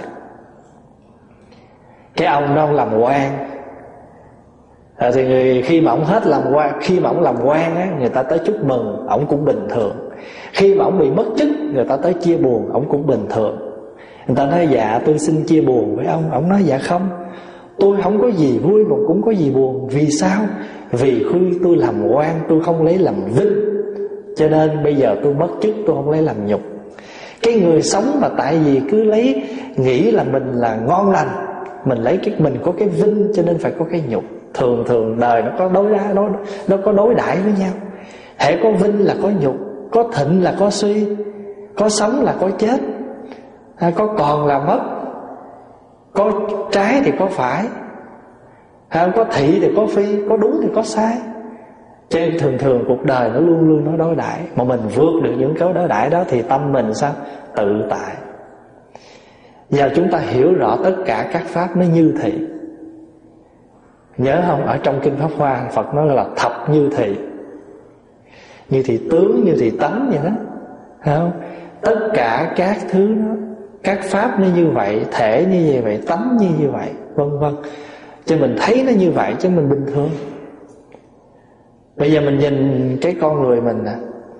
Speaker 2: Cái ông đó ông làm quan, à, thì người, khi mà ông hết làm quan, khi mà ông làm quan á, người ta tới chúc mừng, ông cũng bình thường. Khi mà ông bị mất chức, người ta tới chia buồn, ông cũng bình thường. Người ta nói dạ tôi xin chia buồn với ông. Ông nói dạ không, tôi không có gì vui mà cũng có gì buồn. Vì sao? Vì khi tôi làm quan tôi không lấy làm vinh, cho nên bây giờ tôi mất chức tôi không lấy làm nhục. Cái người sống mà tại vì cứ lấy nghĩ là mình là ngon lành, mình lấy cái mình có cái vinh cho nên phải có cái nhục. Thường thường đời nó có đối đãi, nó nó có đối đãi với nhau. Hễ có vinh là có nhục, có thịnh là có suy, có sống là có chết, à, có còn là mất, có trái thì có phải, à, có thị thì có phi, có đúng thì có sai. Cho nên thường thường cuộc đời nó luôn luôn nó đối đãi. Mà mình vượt được những cái đối đãi đó thì tâm mình sao? Tự tại. Giờ chúng ta hiểu rõ tất cả các pháp nó như thị. Nhớ không, ở trong Kinh Pháp Hoa Phật nói là thập như thị. Như thị tướng, như thị tánh vậy đó, thấy không? Tất cả các thứ đó, các pháp nó như vậy, thể như vậy, tánh như như vậy, vân vân. Cho mình thấy nó như vậy chứ mình bình thường. Bây giờ mình nhìn cái con người mình nè,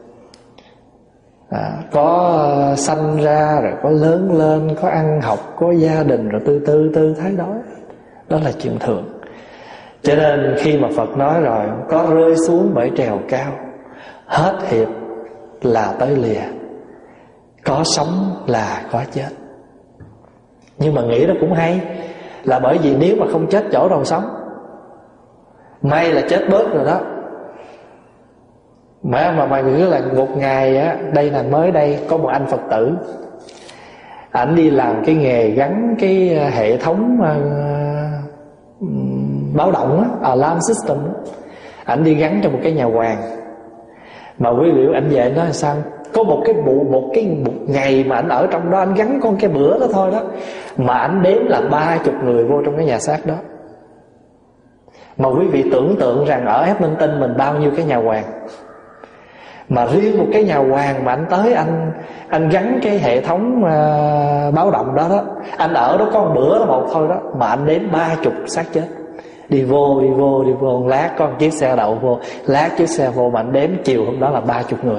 Speaker 2: à, có sanh ra rồi có lớn lên, có ăn học, có gia đình, rồi từ từ từ thái đói. Đó là chuyện thường. Cho nên khi mà Phật nói rồi, có rơi xuống bởi trèo cao, hết hiệp là tới lìa, có sống là có chết. Nhưng mà nghĩ nó cũng hay, là bởi vì nếu mà không chết chỗ đâu sống. May là chết bớt rồi đó. Mà mà mà nghĩ là một ngày á, đây là mới đây có một anh Phật tử, ảnh đi làm cái nghề gắn cái hệ thống uh, báo động á, alarm system á. Ảnh đi gắn cho một cái nhà hoàng. Mà quý vị ảnh về nói sao, có một cái bộ một cái một ngày mà ảnh ở trong đó, ảnh gắn con cái bữa đó thôi đó, mà ảnh đếm là ba chục người vô trong cái nhà xác đó. Mà quý vị tưởng tượng rằng ở Edmonton mình bao nhiêu cái nhà hoàng, mà riêng một cái nhà hoàng mà anh tới anh anh gắn cái hệ thống uh, báo động đó đó, anh ở đó có một bữa đó một thôi đó, mà anh đếm ba chục xác chết. Đi vô đi vô đi vô, lát có một chiếc xe đậu vô, lát chiếc xe vô, mà anh đếm chiều hôm đó là ba chục người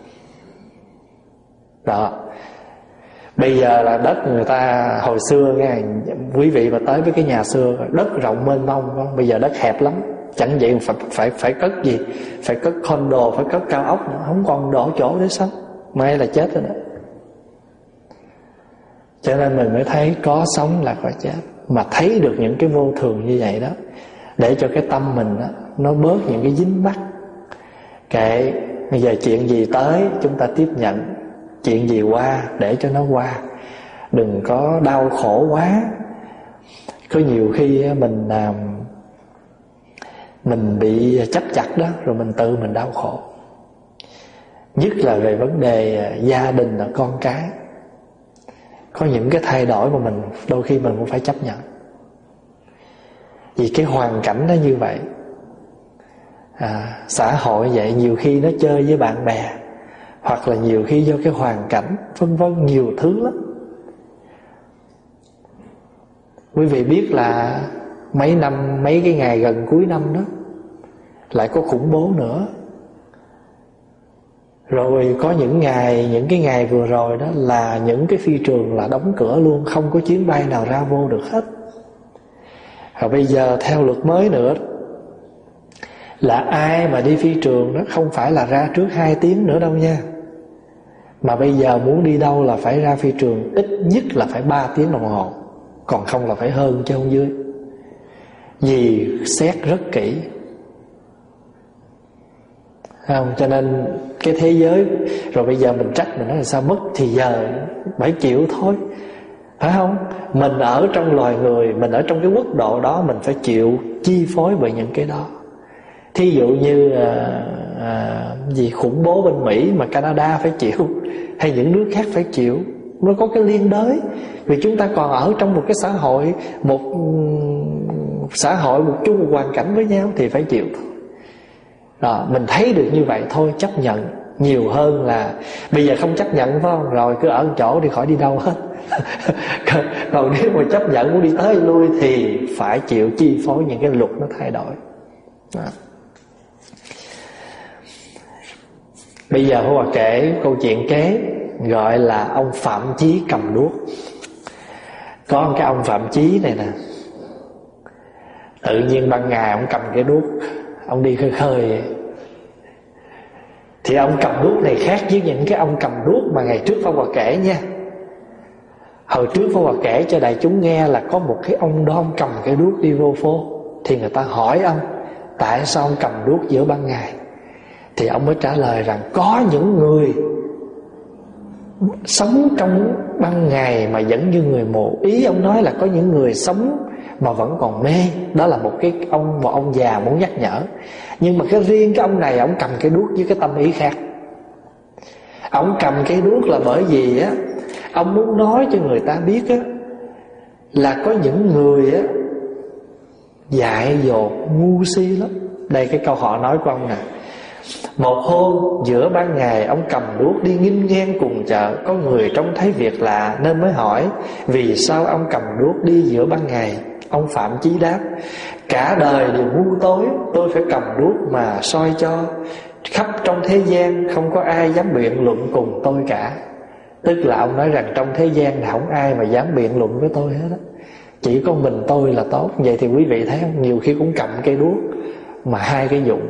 Speaker 2: đó. Bây giờ là đất người ta hồi xưa nghe, quý vị mà tới với cái nhà xưa, đất rộng mênh mông không? Bây giờ đất hẹp lắm. Chẳng vậy phải phải phải cất gì, phải cất condo, phải cất cao ốc nữa, không còn đổ chỗ để sống, may là chết rồi đó. Cho nên mình mới thấy có sống là có chết, mà thấy được những cái vô thường như vậy đó, để cho cái tâm mình đó, nó bớt những cái dính mắc. Kệ, bây giờ chuyện gì tới chúng ta tiếp nhận, chuyện gì qua để cho nó qua, đừng có đau khổ quá. Có nhiều khi mình làm mình bị chấp chặt đó, rồi mình tự mình đau khổ. Nhất là về vấn đề gia đình và con cái. Có những cái thay đổi mà mình đôi khi mình cũng phải chấp nhận, vì cái hoàn cảnh nó như vậy. à, Xã hội vậy, nhiều khi nó chơi với bạn bè, hoặc là nhiều khi do cái hoàn cảnh, vân vân, nhiều thứ lắm. Quý vị biết là mấy năm, mấy cái ngày gần cuối năm đó lại có khủng bố nữa. Rồi có những ngày, những cái ngày vừa rồi đó là những cái phi trường là đóng cửa luôn, không có chuyến bay nào ra vô được hết. Và bây giờ theo luật mới nữa là ai mà đi phi trường đó không phải là ra trước hai tiếng nữa đâu nha, mà bây giờ muốn đi đâu là phải ra phi trường ít nhất là phải ba tiếng đồng hồ, còn không là phải hơn chứ không dưới. Vì xét rất kỹ, không? Cho nên cái thế giới, rồi bây giờ mình trách mình nói là sao mất thì giờ phải chịu thôi, phải không? Mình ở trong loài người, mình ở trong cái quốc độ đó, mình phải chịu chi phối bởi những cái đó. Thí dụ như à, à, gì khủng bố bên Mỹ mà Canada phải chịu, hay những nước khác phải chịu, nó có cái liên đới. Vì chúng ta còn ở trong một cái xã hội, một xã hội một chung một hoàn cảnh với nhau thì phải chịu thôi. Đó, mình thấy được như vậy thôi, chấp nhận nhiều hơn là bây giờ không chấp nhận, phải không? Rồi cứ ở một chỗ đi, khỏi đi đâu hết. Còn nếu mà chấp nhận muốn đi tới lui thì phải chịu chi phối những cái luật nó thay đổi. Đó. Bây giờ Hòa kể câu chuyện kế, gọi là ông Phạm Chí cầm đuốc. Có một cái ông Phạm Chí này nè, tự nhiên ban ngày ông cầm cái đuốc, ông đi khơi khơi vậy. Thì ông cầm đuốc này khác với những cái ông cầm đuốc mà ngày trước Pháp Hòa kể nha. Hồi trước Pháp Hòa kể cho đại chúng nghe là có một cái ông đó, ông cầm cái đuốc đi vô phố. Thì người ta hỏi ông tại sao ông cầm đuốc giữa ban ngày, thì ông mới trả lời rằng có những người sống trong ban ngày mà vẫn như người mù. Ý ông nói là có những người sống mà vẫn còn mê. Đó là một cái ông một ông già muốn nhắc nhở. Nhưng mà cái riêng cái ông này, ông cầm cái đuốc với cái tâm ý khác. Ông cầm cái đuốc là bởi vì á, ông muốn nói cho người ta biết á, là có những người á, dại dột, ngu si lắm. Đây cái câu họ nói của ông nè: một hôm giữa ban ngày, ông cầm đuốc đi nghinh ngang cùng chợ. Có người trông thấy việc lạ nên mới hỏi: vì sao ông cầm đuốc đi giữa ban ngày? Ông Phạm Chí đáp: cả đời đều ngu tối, tôi phải cầm đuốc mà soi cho. Khắp trong thế gian không có ai dám biện luận cùng tôi cả. Tức là ông nói rằng trong thế gian là không ai mà dám biện luận với tôi hết á, chỉ có mình tôi là tốt. Vậy thì quý vị thấy không, nhiều khi cũng cầm cây đuốc mà hai cái dụng.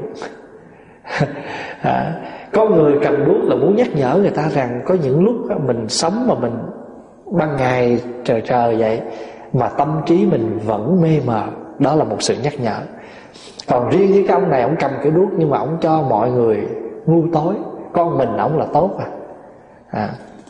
Speaker 2: à, Có người cầm đuốc là muốn nhắc nhở người ta rằng có những lúc mình sống mà mình ban ngày trời trời vậy mà tâm trí mình vẫn mê mờ. Đó là một sự nhắc nhở. Còn riêng với cái ông này, ông cầm cái đuốc nhưng mà ông cho mọi người ngu tối, con mình ông là tốt à. à.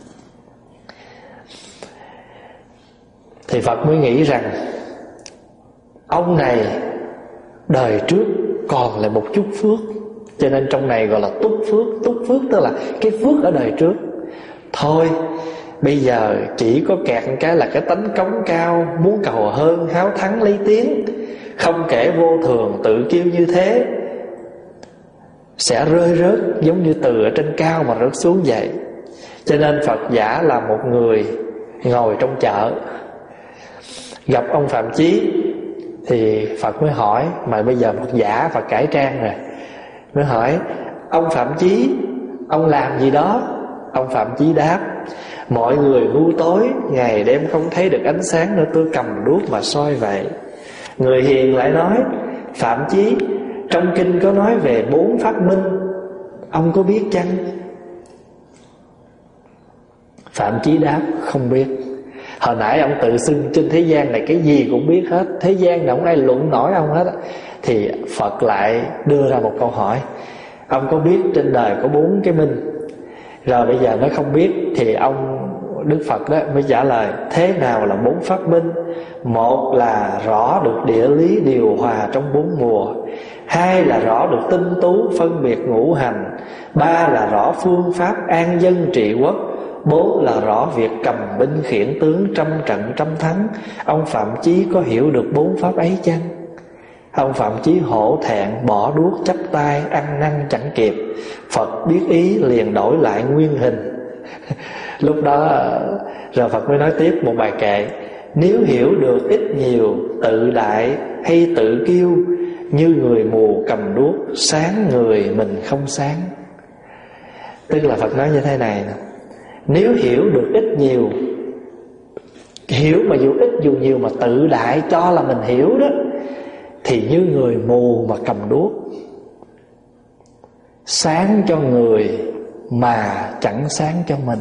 Speaker 2: Thì Phật mới nghĩ rằng ông này đời trước còn là một chút phước, cho nên trong này gọi là túc phước. Túc phước tức là cái phước ở đời trước. Thôi bây giờ chỉ có kẹt một cái là cái tánh cống cao, muốn cầu hơn, háo thắng lấy tiếng, không kể vô thường tự kiêu như thế, sẽ rơi rớt giống như từ ở trên cao mà rớt xuống vậy. Cho nên Phật giả là một người ngồi trong chợ, gặp ông Phạm Chí thì Phật mới hỏi, mà bây giờ Phật giả Phật cải trang rồi, mới hỏi: ông Phạm Chí, ông làm gì đó? Ông Phạm Chí đáp: mọi người ngu tối, ngày đêm không thấy được ánh sáng nữa, tôi cầm đuốc mà soi vậy. Người hiền lại nói: Phạm Chí, trong kinh có nói về bốn phát minh, ông có biết chăng? Phạm Chí đáp: không biết. Hồi nãy ông tự xưng trên thế gian này cái gì cũng biết hết, thế gian này không ai luận nổi ông hết. Thì Phật lại đưa ra một câu hỏi: ông có biết trên đời có bốn cái minh? Rồi bây giờ nó không biết thì ông Đức Phật đó mới trả lời: thế nào là bốn phát minh? Một là rõ được địa lý điều hòa trong bốn mùa. Hai là rõ được tinh tú phân biệt ngũ hành. Ba là rõ phương pháp an dân trị quốc. Bốn là rõ việc cầm binh khiển tướng trăm trận trăm thắng. Ông Phạm Chí có hiểu được bốn pháp ấy chăng? Ông Phạm Chí hổ thẹn, bỏ đuốc chắp tay, ăn năn chẳng kịp. Phật biết ý liền đổi lại nguyên hình. Lúc đó rồi Phật mới nói tiếp một bài kệ: nếu hiểu được ít nhiều, tự đại hay tự kiêu, như người mù cầm đuốc, sáng người mình không sáng. Tức là Phật nói như thế này nè: nếu hiểu được ít nhiều, hiểu mà dù ít dù nhiều mà tự đại cho là mình hiểu đó, thì như người mù mà cầm đuốc, sáng cho người mà chẳng sáng cho mình.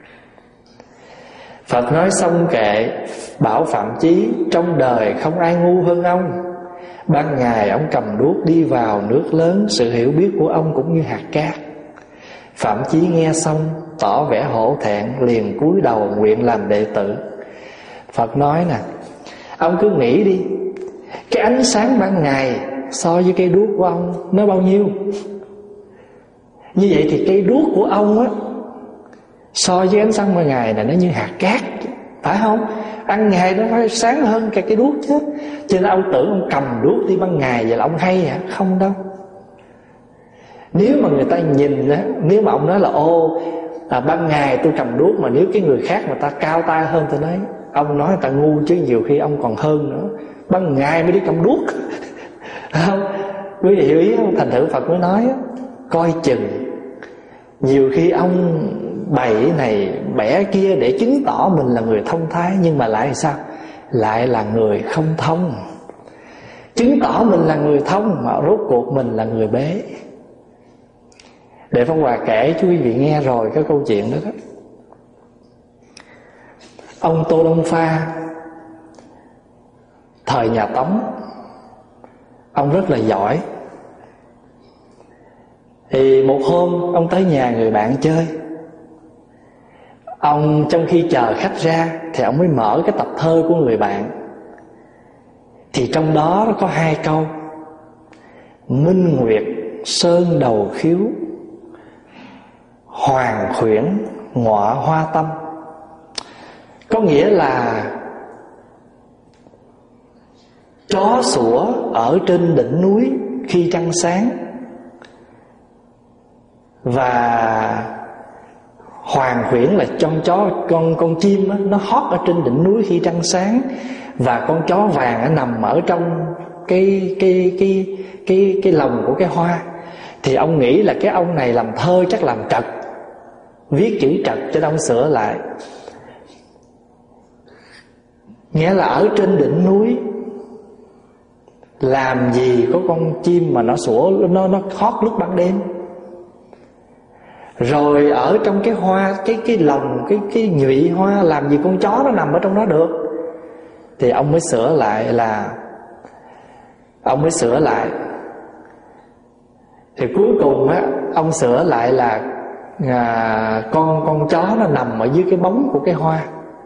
Speaker 2: Phật nói xong kệ, bảo Phạm Chí: trong đời không ai ngu hơn ông. Ban ngày ông cầm đuốc đi vào nước lớn, sự hiểu biết của ông cũng như hạt cát. Phạm Chí nghe xong tỏ vẻ hổ thẹn, liền cúi đầu nguyện làm đệ tử. Phật nói nè: ông cứ nghĩ đi, cái ánh sáng ban ngày so với cây đuốc của ông nó bao nhiêu? Như vậy thì cây đuốc của ông á, so với ánh sáng ban ngày này nó như hạt cát, phải không? Ban ngày nó phải sáng hơn cả cây đuốc chứ. Cho nên ông tưởng ông cầm đuốc đi ban ngày vậy là ông hay hả? Không đâu. Nếu mà người ta nhìn á, nếu mà ông nói là ô à, ban ngày tôi cầm đuốc, mà nếu cái người khác mà ta cao tay hơn tôi nói, ông nói người ta ngu chứ nhiều khi ông còn hơn nữa. Ban ngày mới đi cầm đuốc. Không, quý vị hiểu ý không? Thành thử Phật mới nói á, coi chừng. Nhiều khi ông bày này bẻ kia để chứng tỏ mình là người thông thái, nhưng mà lại sao? Lại là người không thông. Chứng tỏ mình là người thông mà rốt cuộc mình là người bế. Để Pháp Hòa kể cho quý vị nghe rồi cái câu chuyện đó đó. Ông Tô Đông Pha thời nhà Tống, ông rất là giỏi. Thì một hôm ông tới nhà người bạn chơi. Ông trong khi chờ khách ra thì ông mới mở cái tập thơ của người bạn. Thì trong đó có hai câu: Minh Nguyệt sơn đầu khiếu, Hoàng khuyển ngọa hoa tâm. Có nghĩa là chó sủa ở trên đỉnh núi khi trăng sáng, và hoàng huyễn là con chó con con chim đó, nó hót ở trên đỉnh núi khi trăng sáng, và con chó vàng nó nằm ở trong cái cái cái cái cái lồng của cái hoa. Thì ông nghĩ là cái ông này làm thơ chắc làm trật, viết chữ trật cho ông sửa lại. Nghĩa là ở trên đỉnh núi làm gì có con chim mà nó sủa, nó nó hót lúc ban đêm. Rồi ở trong cái hoa, cái cái lồng, cái cái nhụy hoa, làm gì con chó nó nằm ở trong đó được. Thì ông mới sửa lại là ông mới sửa lại thì cuối cùng á, ông sửa lại là à, con con chó nó nằm ở dưới cái bóng của cái hoa.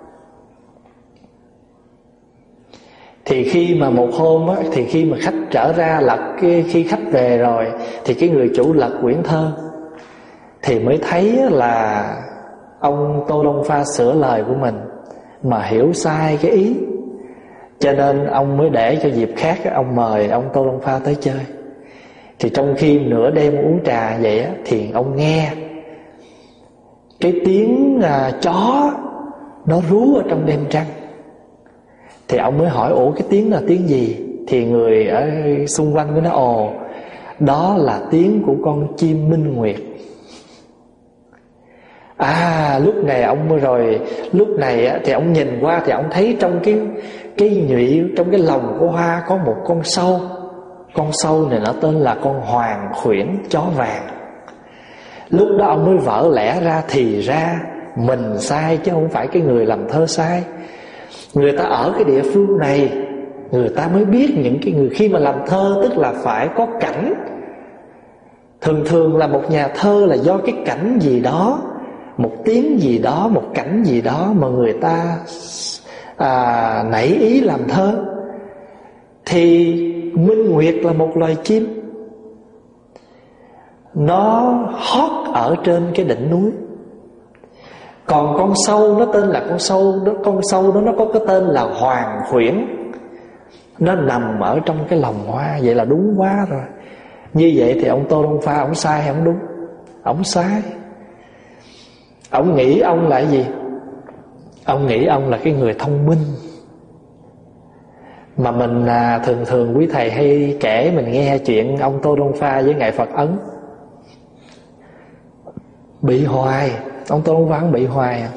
Speaker 2: Thì khi mà một hôm á, thì khi mà khách trở ra lật cái, khi khách về rồi, thì cái người chủ lật quyển thơ thì mới thấy là ông Tô Đông Pha sửa lời của mình mà hiểu sai cái ý. Cho nên ông mới để cho dịp khác ông mời ông Tô Đông Pha tới chơi. Thì trong khi nửa đêm uống trà vậy á, thì ông nghe cái tiếng à, chó nó rú ở trong đêm trăng. Thì ông mới hỏi ủa cái tiếng là tiếng gì? Thì người ở xung quanh mới nói ồ, đó là tiếng của con chim minh nguyệt. À lúc này ông mới rồi lúc này á, thì ông nhìn qua thì ông thấy trong cái cái nhụy, trong cái lồng của hoa có một con sâu. Con sâu này nó tên là con hoàng khuyển chó vàng. Lúc đó ông mới vỡ lẽ ra thì ra mình sai chứ không phải cái người làm thơ sai. Người ta ở cái địa phương này, người ta mới biết những cái người khi mà làm thơ tức là phải có cảnh. Thường thường là một nhà thơ là do cái cảnh gì đó, một tiếng gì đó, một cảnh gì đó mà người ta à, nảy ý làm thơ. Thì minh nguyệt là một loài chim, nó hót ở trên cái đỉnh núi. Còn con sâu nó tên là con sâu đó, con sâu đó nó có cái tên là hoàng khuyển, nó nằm ở trong cái lồng hoa. Vậy là đúng quá rồi. Như vậy thì ông Tô Đông Pha ông sai hay ông đúng? Ông sai. Ông nghĩ ông là cái gì? Ông nghĩ ông là cái người thông minh. Mà mình à, thường thường quý thầy hay kể mình nghe chuyện ông Tô Đông Pha với Ngài Phật Ấn bị hoài. Ông Tô Đông Pha cũng bị hoài à.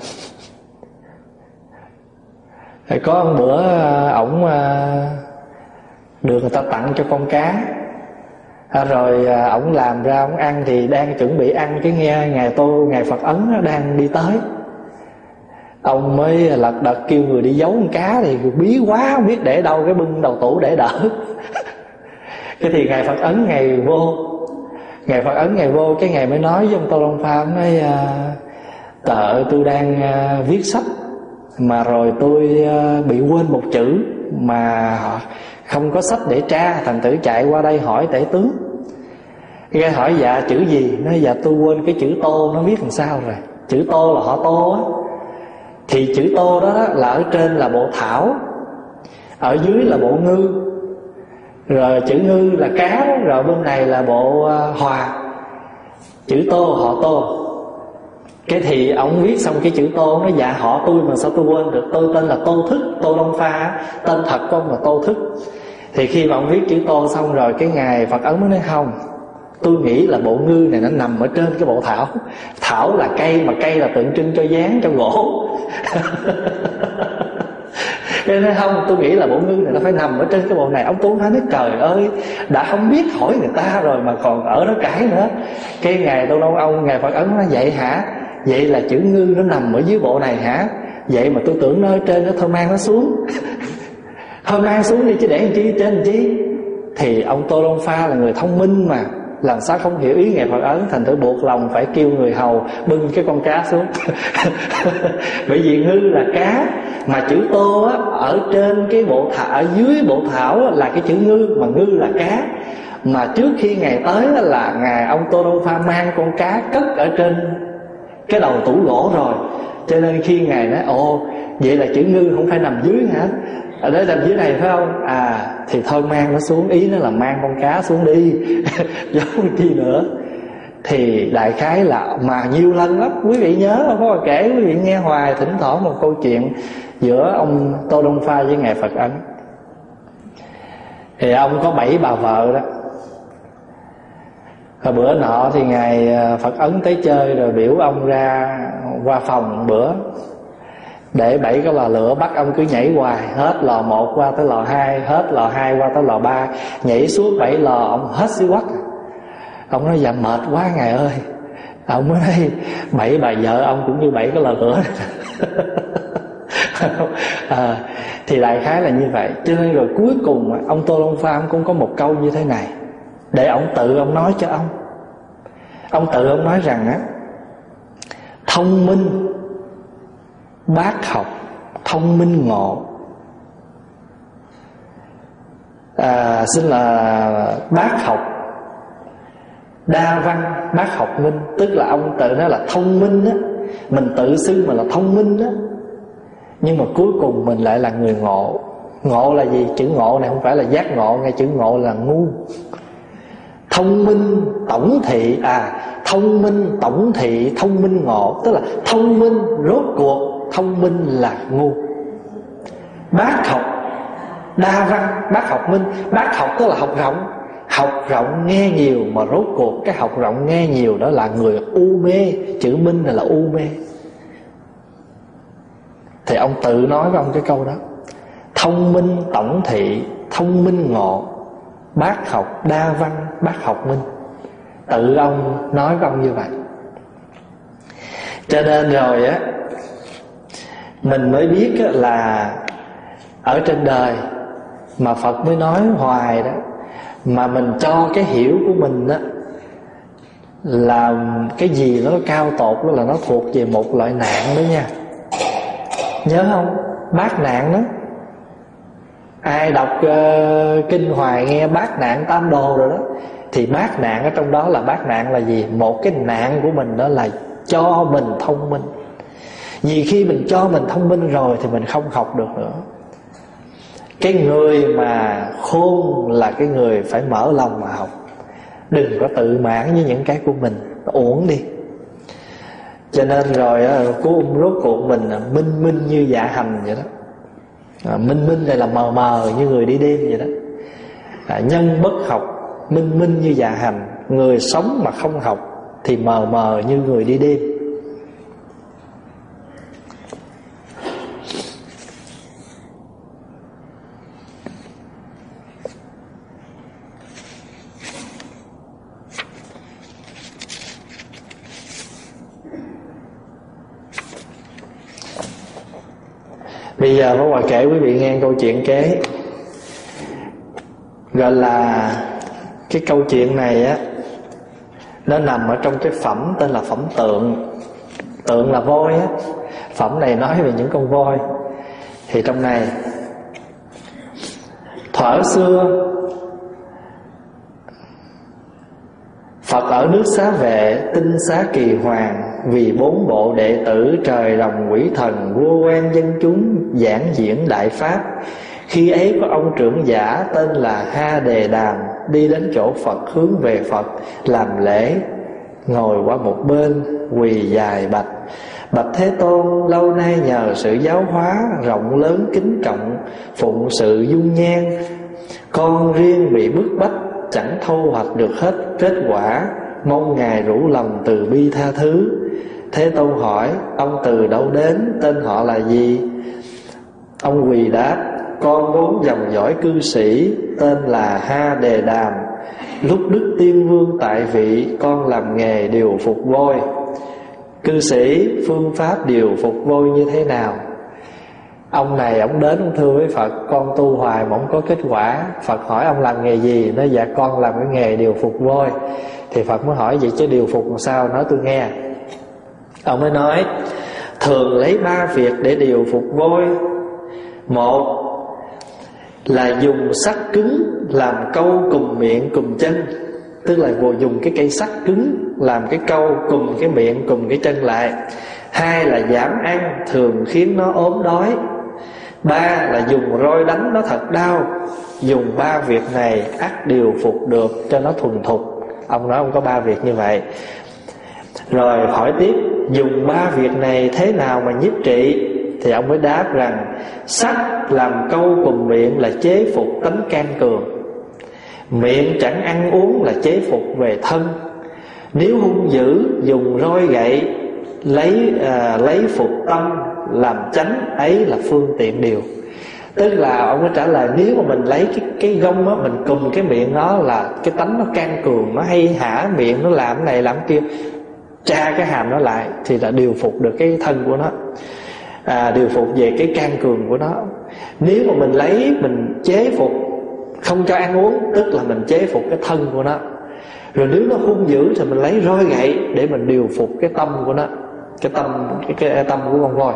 Speaker 2: Thì có một bữa ổng được người ta tặng cho con cá, rồi ổng làm ra ổng ăn, thì đang chuẩn bị ăn cái nghe Ngài Tô Ngài Phật Ấn đang đi tới. Ông mới lật đật kêu người đi giấu con cá, thì bí quá không biết để đâu, cái bưng đầu tủ để đỡ. Cái thì Ngài Phật Ấn Ngài vô Ngài Phật Ấn Ngài vô cái Ngài mới nói với ông Tô Đông Pha, nói tợ tôi đang viết sách mà rồi tôi bị quên một chữ mà không có sách để tra, thành thử chạy qua đây hỏi tể tướng. Cái hỏi dạ chữ gì? Nói dạ tôi quên cái chữ Tô nó viết làm sao rồi. Chữ Tô là họ Tô á. Thì chữ Tô đó là ở trên là bộ thảo, ở dưới là bộ ngư, rồi chữ ngư là cá, rồi bên này là bộ hòa. Chữ Tô họ Tô. Cái thì ông viết xong cái chữ Tô, nó dạ họ tôi mà sao tôi quên được, tôi tên là Tô Thức, Tô Đông Pha, tên thật của ông là Tô Thức. Thì khi mà ông viết chữ Tô xong rồi, cái Ngài Phật Ấn mới nói không, tôi nghĩ là bộ ngư này nó nằm ở trên cái bộ thảo. Thảo là cây, mà cây là tượng trưng cho dáng, cho gỗ. Nên nói không, tôi nghĩ là bộ ngư này nó phải nằm ở trên cái bộ này. Ông Tú nói trời ơi, đã không biết hỏi người ta rồi mà còn ở đó cãi nữa. Cái Ngài Tô Đông ông Ngài Phật Ấn nói vậy hả? Vậy là chữ ngư nó nằm ở dưới bộ này hả? Vậy mà tôi tưởng nó ở trên đó, thôi mang nó xuống. Thôi mang xuống đi chứ để làm chi trên làm chi. Thì ông Tô Đông Pha là người thông minh mà, làm sao không hiểu ý Ngài Phật Ấn, thành thử buộc lòng phải kêu người hầu bưng cái con cá xuống. Bởi vì ngư là cá, mà chữ Tô á, ở trên cái bộ thảo, ở dưới bộ thảo là cái chữ ngư, mà ngư là cá. Mà trước khi Ngài tới là Ngài ông Tô Đông Pha mang con cá cất ở trên cái đầu tủ gỗ rồi. Cho nên khi Ngài nói ồ vậy là chữ ngư không phải nằm dưới hả? ở đây nằm dưới này phải không? À thì thôi mang nó xuống, ý nó là mang con cá xuống đi giống chi nữa. Thì đại khái là mà nhiều lần lắm, quý vị nhớ không có kể quý vị nghe hoài. Thỉnh thoảng một câu chuyện giữa ông Tô Đông Pha với ngài Phật Ấn. Thì ông có bảy bà vợ đó. Hồi bữa nọ thì ngài Phật Ấn tới chơi rồi biểu ông ra qua phòng bữa, để bảy cái lò lửa bắt ông cứ nhảy hoài, hết lò một qua tới lò hai, hết lò hai qua tới lò ba, nhảy suốt bảy lò ông hết xí quắc. Ông nói dạ mệt quá ngài ơi. Ông mới nói bảy bà vợ ông cũng như bảy cái lò lửa à, thì đại khái là như vậy. Cho nên rồi cuối cùng ông Tô Long Pha ông cũng có một câu như thế này, để ông tự ông nói cho ông. Ông tự ông nói rằng á, thông minh bác học, thông minh ngộ. à, Xin là bác học đa văn, bác học minh. Tức là ông tự nói là thông minh á, mình tự xưng mà là thông minh á, nhưng mà cuối cùng mình lại là người ngộ. Ngộ là gì? Chữ ngộ này không phải là giác ngộ, ngay chữ ngộ là ngu. Thông minh tổng thị, à thông minh tổng thị, thông minh ngộ. Tức là thông minh rốt cuộc, thông minh là ngu. Bác học đa văn, bác học minh. Bác học tức là học rộng, học rộng nghe nhiều, mà rốt cuộc cái học rộng nghe nhiều đó là người u mê. Chữ minh này là u mê. Thì ông tự nói với ông cái câu đó, thông minh tổng thị, thông minh ngộ, bác học đa văn, bác học minh. Tự ông nói với ông như vậy. Cho nên rồi á, mình mới biết là ở trên đời mà Phật mới nói hoài đó, mà mình cho cái hiểu của mình đó là cái gì nó cao tột đó, là nó thuộc về một loại nạn đó nha. Nhớ không? Bát nạn đó. Ai đọc uh, kinh Hoài nghe bát nạn tam đồ rồi đó, thì bát nạn ở trong đó là bát nạn là gì? Một cái nạn của mình đó là cho mình thông minh. Vì khi mình cho mình thông minh rồi thì mình không học được nữa. Cái người mà khôn là cái người phải mở lòng mà học, đừng có tự mãn với những cái của mình, uổng đi. Cho nên rồi cuối cùng rốt cuộc mình minh minh như dạ hành vậy đó. à, Minh minh này là mờ mờ như người đi đêm vậy đó. à, Nhân bất học, minh minh như dạ hành. Người sống mà không học thì mờ mờ như người đi đêm. Bây giờ Pháp Hòa kể quý vị nghe câu chuyện kế, gọi là cái câu chuyện này á, nó nằm ở trong cái phẩm tên là phẩm tượng. Tượng là voi á. Phẩm này nói về những con voi. Thì trong này, thuở xưa Phật ở nước Xá Vệ, tinh xá Kỳ Hoàng, vì bốn bộ đệ tử trời rồng quỷ thần, vua quan dân chúng giảng diễn đại pháp. Khi ấy có ông trưởng giả tên là Ha Đề Đàm đi đến chỗ Phật, hướng về Phật làm lễ, ngồi qua một bên quỳ dài bạch: Bạch Thế Tôn, lâu nay nhờ sự giáo hóa rộng lớn kính trọng, phụng sự dung nhan, con riêng bị bức bách chẳng thu hoạch được hết kết quả, mong ngài rủ lòng từ bi tha thứ. Thế Tôn hỏi: ông từ đâu đến, tên họ là gì? Ông quỳ đáp: con vốn dòng dõi cư sĩ, tên là Ha Đề Đàm. Lúc Đức Tiên Vương tại vị, con làm nghề điều phục voi. Cư sĩ, phương pháp điều phục voi như thế nào? Ông này ông đến ông thưa với Phật: con tu hoài mà không có kết quả. Phật hỏi ông làm nghề gì? Nói dạ con làm cái nghề điều phục voi. Thì Phật mới hỏi vậy chứ điều phục làm sao? Nói tôi nghe. Ông mới nói: thường lấy ba việc để điều phục voi. Một là dùng sắt cứng làm câu cùng miệng cùng chân, tức là vừa dùng cái cây sắt cứng làm cái câu cùng cái miệng cùng cái chân lại. Hai là giảm ăn, thường khiến nó ốm đói. Ba là dùng roi đánh nó thật đau. Dùng ba việc này ắt điều phục được cho nó thuần thục. Ông nói ông có ba việc như vậy. Rồi hỏi tiếp, dùng ba việc này thế nào mà nhiếp trị? Thì ông mới đáp rằng sắc làm câu cùng miệng là chế phục tánh can cường. Miệng chẳng ăn uống là chế phục về thân. Nếu hung dữ dùng roi gậy lấy à, lấy phục tâm làm chánh, ấy là phương tiện điều. Tức là ông có trả lời, nếu mà mình lấy cái cái gông á, mình cùng cái miệng nó là cái tánh nó can cường, nó hay hả miệng, nó làm cái này làm cái kia, tra cái hàm nó lại thì là điều phục được cái thân của nó, à, điều phục về cái can cường của nó. Nếu mà mình lấy mình chế phục không cho ăn uống, tức là mình chế phục cái thân của nó. Rồi nếu nó hung dữ thì mình lấy roi gậy để mình điều phục cái tâm của nó, cái tâm cái, cái tâm của con voi.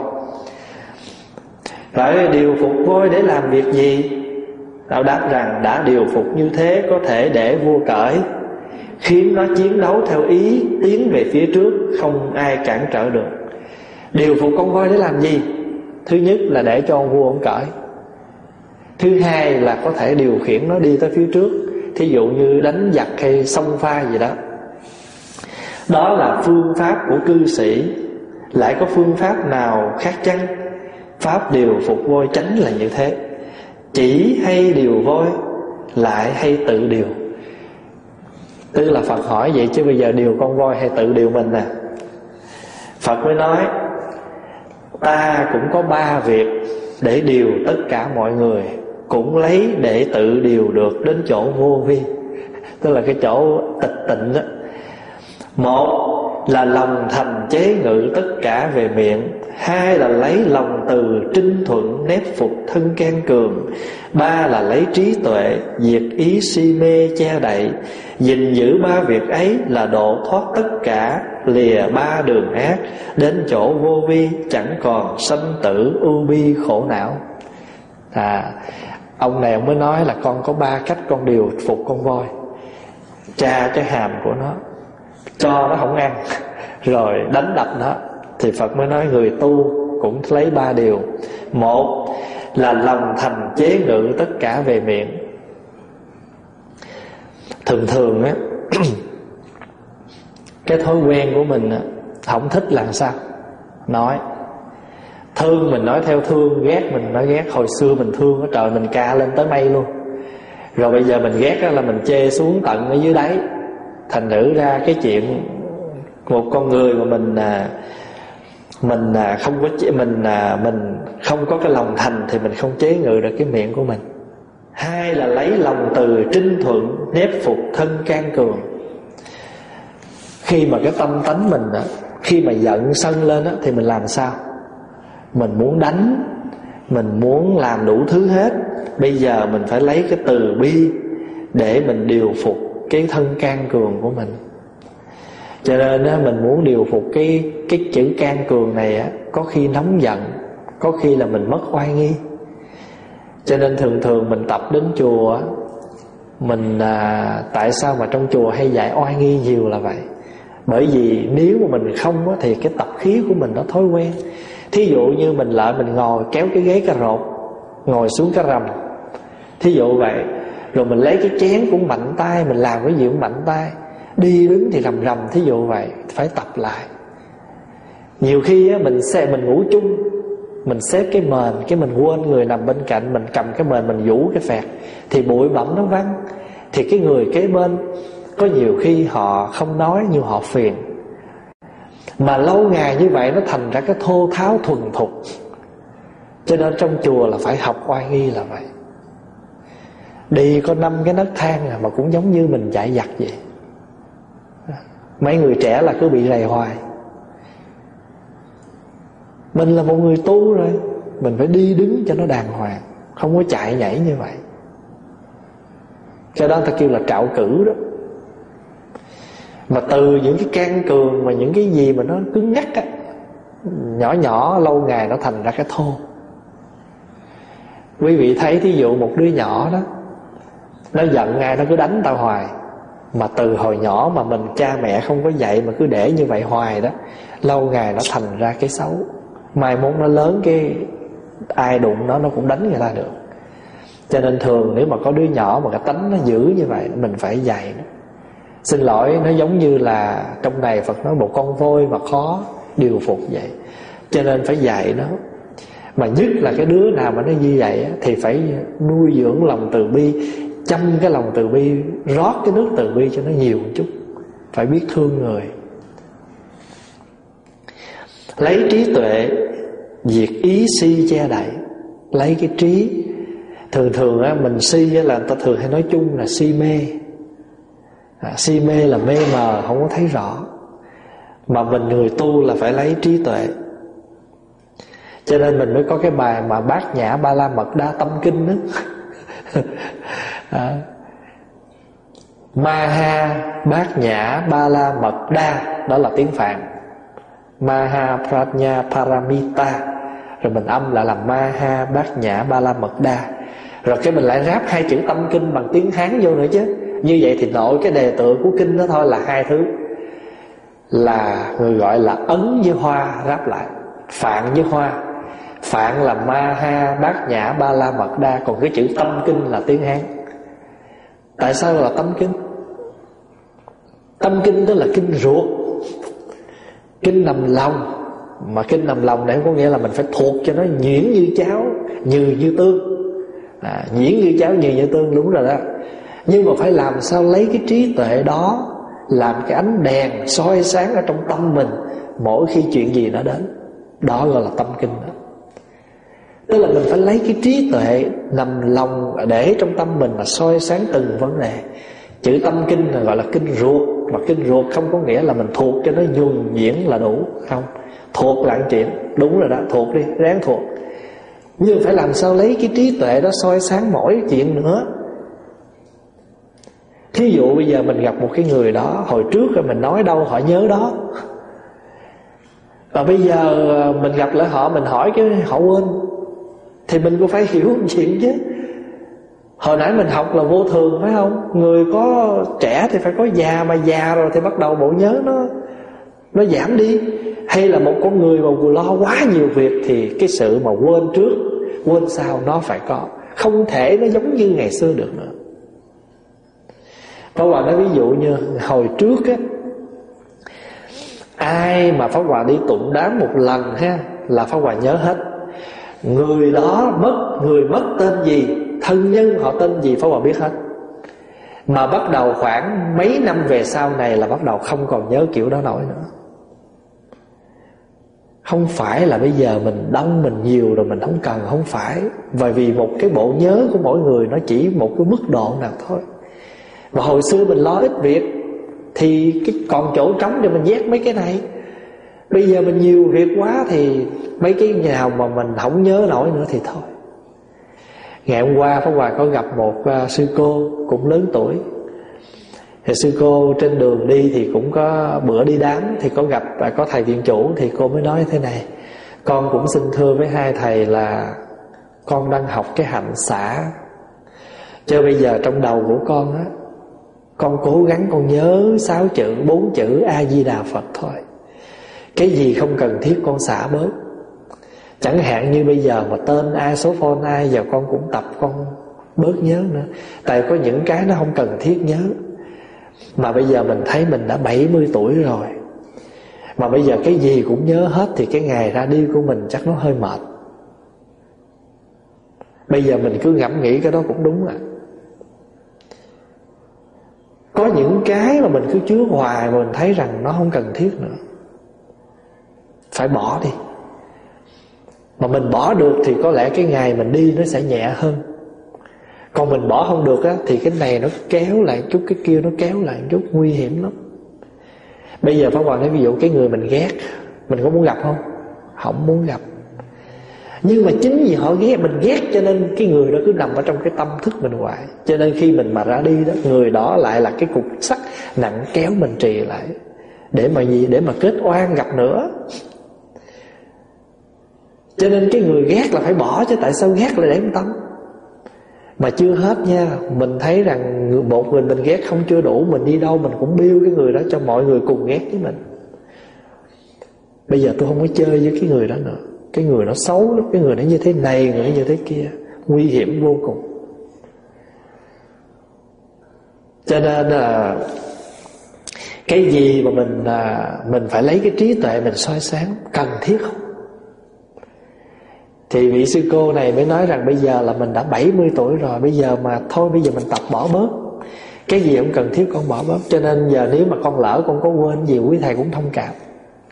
Speaker 2: Phải điều phục voi để làm việc gì? Đạo đáp rằng đã điều phục như thế có thể để vua cởi, khiến nó chiến đấu theo ý, tiến về phía trước, không ai cản trở được. Điều phục con voi để làm gì? Thứ nhất là để cho vua ông cởi. Thứ hai là có thể điều khiển nó đi tới phía trước, thí dụ như đánh giặc hay xông pha gì đó. Đó là phương pháp của cư sĩ. Lại có phương pháp nào khác chăng? Pháp điều phục voi chánh là như thế. Chỉ hay điều voi, lại hay tự điều. Tức là Phật hỏi vậy chứ bây giờ điều con voi hay tự điều mình nè. Phật mới nói, ta cũng có ba việc để điều tất cả mọi người, cũng lấy để tự điều được đến chỗ vô vi, tức là cái chỗ tịch tịnh đó. Một là lòng thành chế ngự tất cả về miệng. Hai là lấy lòng từ trinh thuận nép phục thân can cường. Ba là lấy trí tuệ diệt ý si mê che đậy. Gìn giữ ba việc ấy là độ thoát tất cả, lìa ba đường ác, đến chỗ vô vi, chẳng còn sanh tử ưu bi khổ não. À, ông này ông mới nói là con có ba cách con điều phục con voi. Tra cái hàm của nó, cho nó không ăn, rồi đánh đập nó. Thì Phật mới nói người tu cũng lấy ba điều. Một là lòng thành chế ngự tất cả về miệng. Thường thường á cái thói quen của mình á, không thích làm sao nói. Thương mình nói theo thương, ghét mình nói ghét. Hồi xưa mình thương á, trời mình ca lên tới mây luôn. Rồi bây giờ mình ghét á, là mình chê xuống tận ở dưới đáy. Thành thử ra cái chuyện một con người mà mình à, mình à, không có mình à, mình không có cái lòng thành thì mình không chế ngự được cái miệng của mình. Hai là lấy lòng từ trinh thuận nép phục thân can cường. Khi mà cái tâm tánh mình á, khi mà giận sân lên á, thì mình làm sao? Mình muốn đánh, mình muốn làm đủ thứ hết. Bây giờ mình phải lấy cái từ bi để mình điều phục cái thân can cường của mình. Cho nên á, mình muốn điều phục cái, cái chữ can cường này á, có khi nóng giận, có khi là mình mất oai nghi. Cho nên thường thường mình tập đến chùa á, mình à, tại sao mà trong chùa hay dạy oai nghi nhiều là vậy. Bởi vì nếu mà mình không á, thì cái tập khí của mình nó thói quen. Thí dụ như mình lại mình ngồi kéo cái ghế cà rột, ngồi xuống cái rầm, thí dụ vậy. Rồi mình lấy cái chén cũng mạnh tay, mình làm cái gì cũng mạnh tay. Đi đứng thì rầm rầm, thí dụ vậy. Phải tập lại. Nhiều khi á, mình xe mình ngủ chung, mình xếp cái mền, cái mình quên người nằm bên cạnh, mình cầm cái mền mình vũ cái phẹt, thì bụi bặm nó văng. Thì cái người kế bên có nhiều khi họ không nói nhưng họ phiền. Mà lâu ngày như vậy nó thành ra cái thô tháo thuần thục. Cho nên trong chùa là phải học oai nghi là vậy. Đi có năm cái nấc thang à, mà cũng giống như mình chạy giặt vậy. Mấy người trẻ là cứ bị rầy hoài. Mình là một người tu rồi, mình phải đi đứng cho nó đàng hoàng, không có chạy nhảy như vậy. Cho đó ta kêu là trạo cử đó. Mà từ những cái can cường mà những cái gì mà nó cứng nhắc á, nhỏ nhỏ lâu ngày nó thành ra cái thô. Quý vị thấy thí dụ một đứa nhỏ đó, nó giận ai nó cứ đánh tao hoài. Mà từ hồi nhỏ mà mình cha mẹ không có dạy mà cứ để như vậy hoài đó, lâu ngày nó thành ra cái xấu. Mai mốt nó lớn cái ai đụng nó nó cũng đánh người ta được. Cho nên thường nếu mà có đứa nhỏ mà cái tánh nó dữ như vậy, mình phải dạy nó. Xin lỗi, nó giống như là trong này Phật nói một con voi mà khó điều phục vậy. Cho nên phải dạy nó. Mà nhất là cái đứa nào mà nó như vậy thì phải nuôi dưỡng lòng từ bi, chăm cái lòng từ bi, rót cái nước từ bi cho nó nhiều một chút. Phải biết thương người. Lấy trí tuệ diệt ý si che đậy. Lấy cái trí. Thường thường á, mình si là người ta thường hay nói chung là si mê. à, Si mê là mê mờ, không có thấy rõ. Mà mình người tu là phải lấy trí tuệ. Cho nên mình mới có cái bài mà Bát Nhã Ba La Mật Đa Tâm Kinh đó. à, Maha Bát Nhã Ba La Mật Đa, đó là tiếng Phạn. Maha Prajna Paramita. Rồi mình âm lại là Maha Bát Nhã Ba La Mật Đa. Rồi cái mình lại ráp hai chữ tâm kinh bằng tiếng Hán vô nữa chứ. Như vậy thì nội cái đề tựa của kinh đó thôi là hai thứ. Là người gọi là ấn với hoa ráp lại. Phạn với hoa. Phạn là Maha Bát Nhã Ba La Mật Đa. Còn cái chữ tâm kinh là tiếng Hán. Tại sao là tâm kinh? Tâm kinh đó là kinh ruột, kinh nằm lòng. Mà kinh nằm lòng này có nghĩa là mình phải thuộc cho nó nhuyễn như cháo, như như tương. à, Nhuyễn như cháo, như như tương, đúng rồi đó. Nhưng mà phải làm sao lấy cái trí tuệ đó làm cái ánh đèn soi sáng ở trong tâm mình mỗi khi chuyện gì nó đến. Đó gọi là tâm kinh đó. Tức là mình phải lấy cái trí tuệ nằm lòng để trong tâm mình là soi sáng từng vấn đề. Chữ tâm kinh là gọi là kinh ruột. Mà kinh ruột không có nghĩa là mình thuộc cho nó nhuần nhuyễn là đủ. Không, thuộc là chuyện. Đúng rồi đó, thuộc đi, ráng thuộc. Nhưng phải làm sao lấy cái trí tuệ đó soi sáng mỗi chuyện nữa. Thí dụ bây giờ mình gặp một cái người đó, hồi trước mình nói đâu họ nhớ đó. Và bây giờ mình gặp lại họ, mình hỏi cái họ quên. Thì mình cũng phải hiểu một chuyện chứ. Hồi nãy mình học là vô thường phải không? Người có trẻ thì phải có già, mà già rồi thì bắt đầu bộ nhớ nó Nó giảm đi. Hay là một con người mà lo quá nhiều việc thì cái sự mà quên trước quên sau nó phải có. Không thể nó giống như ngày xưa được nữa. Pháp Hòa nói ví dụ như hồi trước á, ai mà Pháp Hòa đi tụng đám một lần ha là Pháp Hòa nhớ hết. Người đó mất, người mất tên gì, thân nhân họ tên gì, Pháp Hòa biết hết. Mà bắt đầu khoảng mấy năm về sau này là bắt đầu không còn nhớ kiểu đó nổi nữa. Không phải là bây giờ mình đông mình nhiều rồi mình không cần, không phải. Bởi vì một cái bộ nhớ của mỗi người nó chỉ một cái mức độ nào thôi. Và hồi xưa mình lo ít việc thì cái còn chỗ trống để mình vét mấy cái này. Bây giờ mình nhiều việc quá thì mấy cái nào mà mình không nhớ nổi nữa thì thôi. Ngày hôm qua Pháp Hòa có gặp một uh, sư cô cũng lớn tuổi. Thì sư cô trên đường đi thì cũng có bữa đi đám thì có gặp uh, có thầy viện chủ. Thì cô mới nói thế này: con cũng xin thưa với hai thầy là con đang học cái hạnh xả. Cho bây giờ trong đầu của con á, con cố gắng con nhớ sáu chữ, bốn chữ A Di Đà Phật thôi. Cái gì không cần thiết con xả bớt. Chẳng hạn như bây giờ mà tên ai, số phone ai, giờ con cũng tập con bớt nhớ nữa. Tại có những cái nó không cần thiết nhớ. Mà bây giờ mình thấy mình đã bảy mươi tuổi rồi, mà bây giờ cái gì cũng nhớ hết thì cái ngày ra đi của mình chắc nó hơi mệt. Bây giờ mình cứ ngẫm nghĩ cái đó cũng đúng à. Có những cái mà mình cứ chứa hoài mà mình thấy rằng nó không cần thiết nữa, phải bỏ đi. Mà mình bỏ được thì có lẽ cái ngày mình đi nó sẽ nhẹ hơn. Còn mình bỏ không được á, thì cái này nó kéo lại chút, cái kia nó kéo lại chút, nguy hiểm lắm. Bây giờ Pháp Hòa nói ví dụ cái người mình ghét, mình có muốn gặp không? Không muốn gặp. Nhưng mà chính vì họ ghét, mình ghét cho nên cái người đó cứ nằm ở trong cái tâm thức mình hoài. Cho nên khi mình mà ra đi đó, người đó lại là cái cục sắt nặng kéo mình trì lại. Để mà gì? Để mà kết oan gặp nữa. Cho nên cái người ghét là phải bỏ, chứ tại sao ghét lại để tâm. Mà chưa hết nha. Mình thấy rằng một người mình ghét không chưa đủ, mình đi đâu mình cũng biêu cái người đó cho mọi người cùng ghét với mình. Bây giờ tôi không có chơi với cái người đó nữa. Cái người nó xấu lắm, cái người nó như thế này, người nó như thế kia, nguy hiểm vô cùng. Cho nên là cái gì mà mình mình phải lấy cái trí tuệ mình soi sáng, cần thiết không? Thì vị sư cô này mới nói rằng bây giờ là mình đã bảy mươi tuổi rồi, bây giờ mà thôi bây giờ mình tập bỏ bớt, cái gì không cần thiết con bỏ bớt. Cho nên giờ nếu mà con lỡ con có quên gì, quý thầy cũng thông cảm.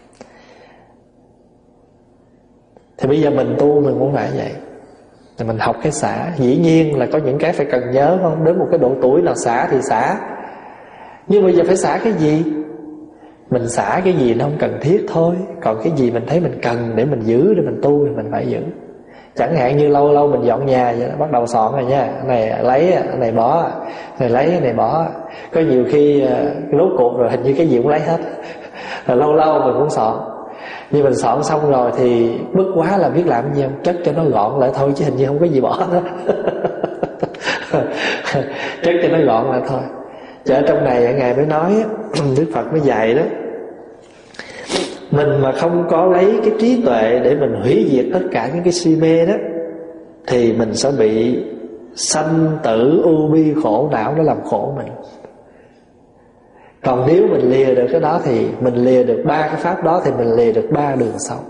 Speaker 2: Thì bây giờ mình tu mình cũng phải vậy, thì mình học cái xả. Dĩ nhiên là có những cái phải cần nhớ, không đến một cái độ tuổi nào xả thì xả, nhưng bây giờ phải xả cái gì? Mình xả cái gì nó không cần thiết thôi. Còn cái gì mình thấy mình cần để mình giữ, để mình tu thì mình phải giữ. Chẳng hạn như lâu lâu mình dọn nhà vậy đó, bắt đầu soạn rồi nha, cái này lấy, cái này bỏ, cái này lấy, cái này bỏ. Có nhiều khi rốt cuộc rồi hình như cái gì cũng lấy hết. Rồi lâu lâu mình cũng soạn. Nhưng mình soạn xong rồi thì bức quá là biết làm gì không? Chất cho nó gọn lại thôi, chứ hình như không có gì bỏ đó. Chất cho nó gọn lại thôi. Chứ ở trong này Ngài mới nói, Đức Phật mới dạy đó, mình mà không có lấy cái trí tuệ để mình hủy diệt tất cả những cái si mê đó, thì mình sẽ bị sanh tử ưu bi khổ não, nó làm khổ mình. Còn nếu mình lìa được cái đó thì mình lìa được ba cái pháp đó, thì mình lìa được ba đường sống.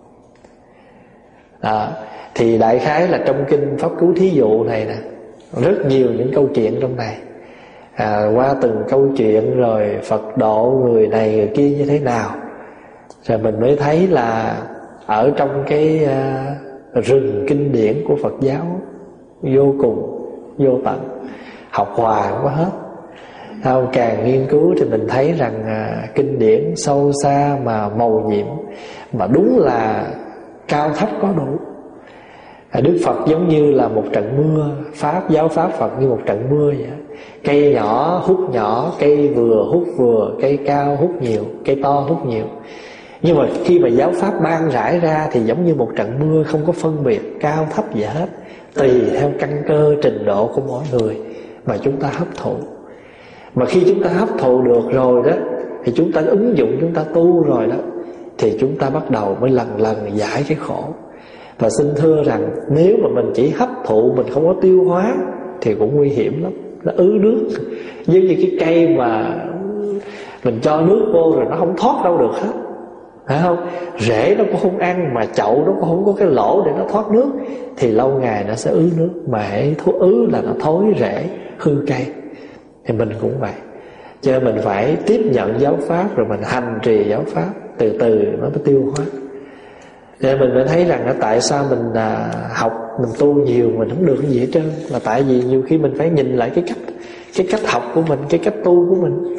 Speaker 2: À, thì đại khái là trong kinh Pháp Cú Thí Dụ này nè, rất nhiều những câu chuyện trong này. À, qua từng câu chuyện rồi Phật độ người này người kia như thế nào, rồi mình mới thấy là ở trong cái uh, rừng kinh điển của Phật giáo vô cùng vô tận, học hoài không có hết. Không, càng nghiên cứu thì mình thấy rằng uh, kinh điển sâu xa mà màu nhiệm, mà đúng là cao thấp có đủ. À, Đức Phật giống như là một trận mưa, Pháp giáo Pháp Phật như một trận mưa vậy. Cây nhỏ hút nhỏ, cây vừa hút vừa, cây cao hút nhiều, cây to hút nhiều. Nhưng mà khi mà giáo Pháp ban rải ra thì giống như một trận mưa, không có phân biệt cao thấp gì hết, tùy theo căn cơ trình độ của mỗi người mà chúng ta hấp thụ. Mà khi chúng ta hấp thụ được rồi đó, thì chúng ta ứng dụng, chúng ta tu rồi đó, thì chúng ta bắt đầu mới lần lần giải cái khổ. Và xin thưa rằng nếu mà mình chỉ hấp thụ, mình không có tiêu hóa thì cũng nguy hiểm lắm, nó ứ nước. Giống như cái cây mà mình cho nước vô rồi nó không thoát đâu được hết, phải không? Rễ nó cũng không ăn, mà chậu nó cũng không có cái lỗ để nó thoát nước, thì lâu ngày nó sẽ ứ nước. Mà hãy thú ứ là nó thối rễ, hư cây. Thì mình cũng vậy. Cho nên mình phải tiếp nhận giáo Pháp, rồi mình hành trì giáo Pháp, từ từ nó mới tiêu hóa. Nên mình mới thấy rằng là tại sao mình à, học, mình tu nhiều mình không được cái gì hết trơn, là tại vì nhiều khi mình phải nhìn lại cái cách cái cách học của mình, cái cách tu của mình.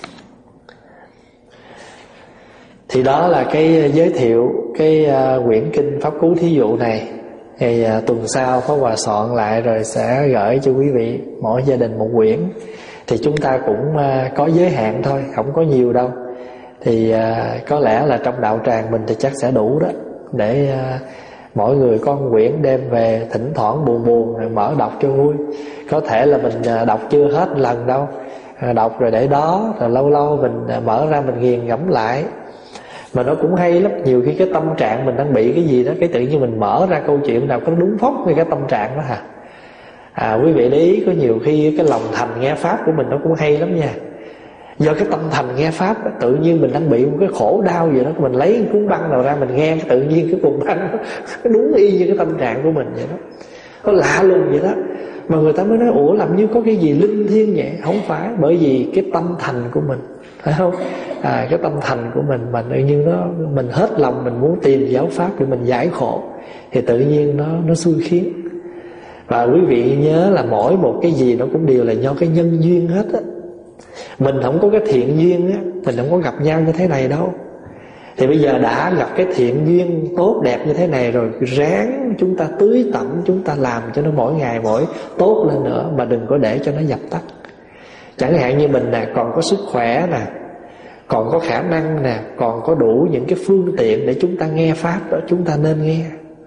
Speaker 2: Thì đó là cái giới thiệu cái uh, quyển kinh Pháp Cú Thí Dụ này. Thì uh, tuần sau Pháp Hòa soạn lại rồi sẽ gửi cho quý vị mỗi gia đình một quyển. Thì chúng ta cũng uh, có giới hạn thôi, không có nhiều đâu. Thì uh, có lẽ là trong đạo tràng mình thì chắc sẽ đủ đó, để uh, mỗi người có một quyển đem về, thỉnh thoảng buồn buồn rồi mở đọc cho vui. Có thể là mình uh, đọc chưa hết lần đâu, uh, đọc rồi để đó, rồi lâu lâu mình uh, mở ra mình nghiền ngẫm lại. Mà nó cũng hay lắm. Nhiều khi cái tâm trạng mình đang bị cái gì đó, cái tự nhiên mình mở ra câu chuyện nào có đúng phóc với cái tâm trạng đó hả. À, quý vị để ý, có nhiều khi cái lòng thành nghe Pháp của mình nó cũng hay lắm nha. Do cái tâm thành nghe Pháp, tự nhiên mình đang bị một cái khổ đau gì đó, mình lấy cuốn băng nào ra mình nghe, cái tự nhiên cái cuốn băng nó đúng y như cái tâm trạng của mình vậy đó. Nó lạ lùng vậy đó. Mà người ta mới nói, ủa làm như có cái gì linh thiêng vậy. Không phải, bởi vì cái tâm thành của mình, phải không? À, cái tâm thành của mình mà tự nhiên nó, mình hết lòng mình muốn tìm giáo Pháp để mình giải khổ, thì tự nhiên nó nó xui khiến. Và quý vị nhớ là mỗi một cái gì nó cũng đều là do cái nhân duyên hết á. Mình không có cái thiện duyên á, mình không có gặp nhau như thế này đâu. Thì bây giờ đã gặp cái thiện duyên tốt đẹp như thế này rồi, ráng chúng ta tưới tẩm, chúng ta làm cho nó mỗi ngày mỗi tốt lên nữa, mà đừng có để cho nó dập tắt. Chẳng hạn như mình nè, còn có sức khỏe nè, còn có khả năng nè, còn có đủ những cái phương tiện để chúng ta nghe Pháp đó, chúng ta nên nghe.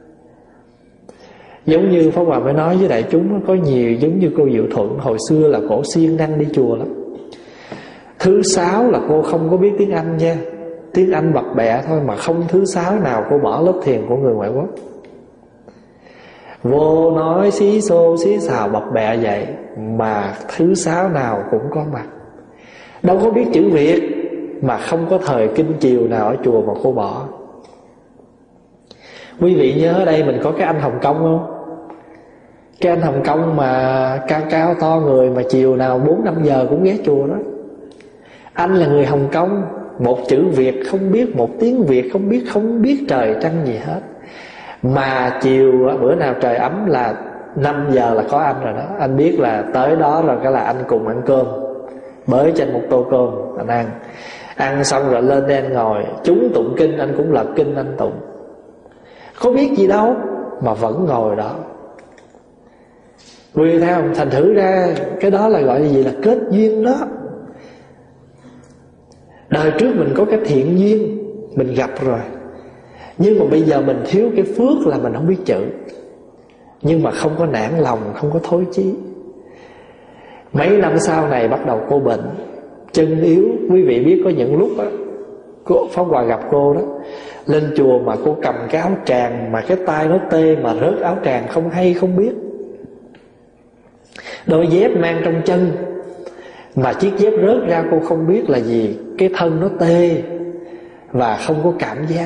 Speaker 2: Giống như Pháp Hòa mới nói với đại chúng, có nhiều giống như cô Diệu Thuận, hồi xưa là cổ siêng năng đi chùa lắm. Thứ sáu là cô không có biết tiếng Anh nha, tiếng Anh bập bẹ thôi, mà không thứ sáu nào cô bỏ lớp thiền của người ngoại quốc. Vô nói xí xô xí xào bập bẹ vậy mà thứ sáu nào cũng có mặt. Đâu có biết chữ Việt, mà không có thời kinh chiều nào ở chùa mà cô bỏ. Quý vị nhớ ở đây mình có cái anh Hồng Kông không? Cái anh Hồng Kông mà cao cao to người, mà chiều nào bốn năm giờ cũng ghé chùa đó. Anh là người Hồng Kông, một chữ Việt không biết, một tiếng Việt không biết, không biết trời trăng gì hết. Mà chiều bữa nào trời ấm là năm giờ là có anh rồi đó. Anh biết là tới đó rồi cái là anh cùng ăn cơm, bới cho anh một tô cơm, anh ăn. Ăn xong rồi lên đây anh ngồi, chúng tụng kinh, anh cũng lật kinh anh tụng. Có biết gì đâu mà vẫn ngồi đó. Quý vị thấy không? Thành thử ra cái đó là gọi là gì? Là kết duyên đó. Đời trước mình có cái thiện duyên, mình gặp rồi, nhưng mà bây giờ mình thiếu cái phước là mình không biết chữ. Nhưng mà không có nản lòng, không có thối chí. Mấy năm sau này bắt đầu cô bệnh, chân yếu. Quý vị biết có những lúc á, cô Pháp Hòa gặp cô đó, lên chùa mà cô cầm cái áo tràng mà cái tay nó tê, mà rớt áo tràng không hay không biết. Đôi dép mang trong chân mà chiếc dép rớt ra cô không biết là gì. Cái thân nó tê và không có cảm giác.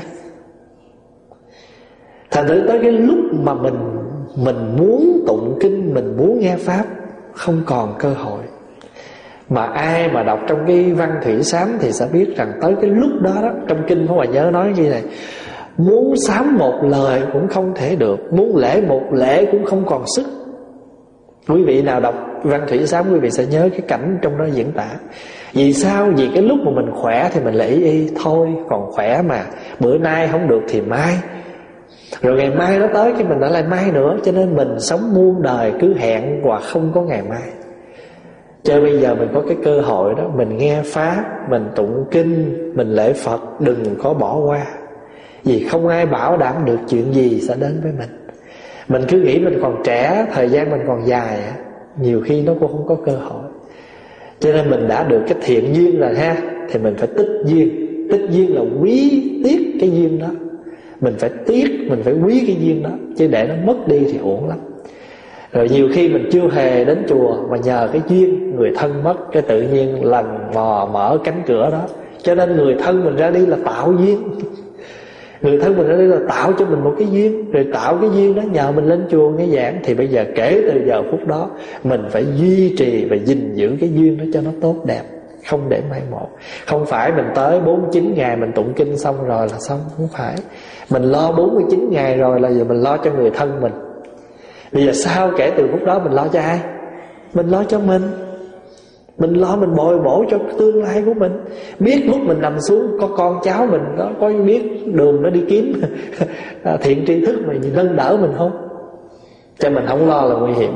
Speaker 2: Thành thử tới cái lúc mà mình Mình muốn tụng kinh, mình muốn nghe Pháp, không còn cơ hội. Mà ai mà đọc trong cái văn thủy sám thì sẽ biết rằng tới cái lúc đó đó, trong kinh Pháp Hòa nhớ nói như này: muốn sám một lời cũng không thể được, muốn lễ một lễ cũng không còn sức. Quý vị nào đọc văn thủy sám, quý vị sẽ nhớ cái cảnh trong đó diễn tả. Vì sao? Vì cái lúc mà mình khỏe thì mình lễ y thôi, còn khỏe mà bữa nay không được thì mai, rồi ngày mai nó tới cái mình đã lại mai nữa. Cho nên mình sống muôn đời cứ hẹn và không có ngày mai. Cho bây giờ mình có cái cơ hội đó, mình nghe Pháp, mình tụng kinh, mình lễ Phật, đừng có bỏ qua. Vì không ai bảo đảm được chuyện gì sẽ đến với mình. Mình cứ nghĩ mình còn trẻ, thời gian mình còn dài, nhiều khi nó cũng không có cơ hội. Cho nên mình đã được cái thiện duyên rồi ha, thì mình phải tích duyên. Tích duyên là quý tiếc cái duyên đó. Mình phải tiếc, mình phải quý cái duyên đó, chứ để nó mất đi thì uổng lắm. Rồi nhiều khi mình chưa hề đến chùa, mà nhờ cái duyên người thân mất, cái tự nhiên lần mò mở cánh cửa đó. Cho nên người thân mình ra đi là tạo duyên. Người thân mình ra đi là tạo cho mình một cái duyên. Rồi tạo cái duyên đó nhờ mình lên chùa nghe giảng. Thì bây giờ kể từ giờ phút đó mình phải duy trì và gìn giữ cái duyên đó cho nó tốt đẹp, không để mai một. Không phải mình tới bốn mươi chín ngày mình tụng kinh xong rồi là xong. Không phải. Mình lo bốn mươi chín ngày rồi là giờ mình lo cho người thân mình. Bây giờ sao kể từ phút đó mình lo cho ai? Mình lo cho mình. Mình lo mình bồi bổ cho tương lai của mình. Biết lúc mình nằm xuống có con cháu mình đó, có biết đường nó đi kiếm thiện tri thức mà nâng đỡ mình không? Cho mình không lo là nguy hiểm.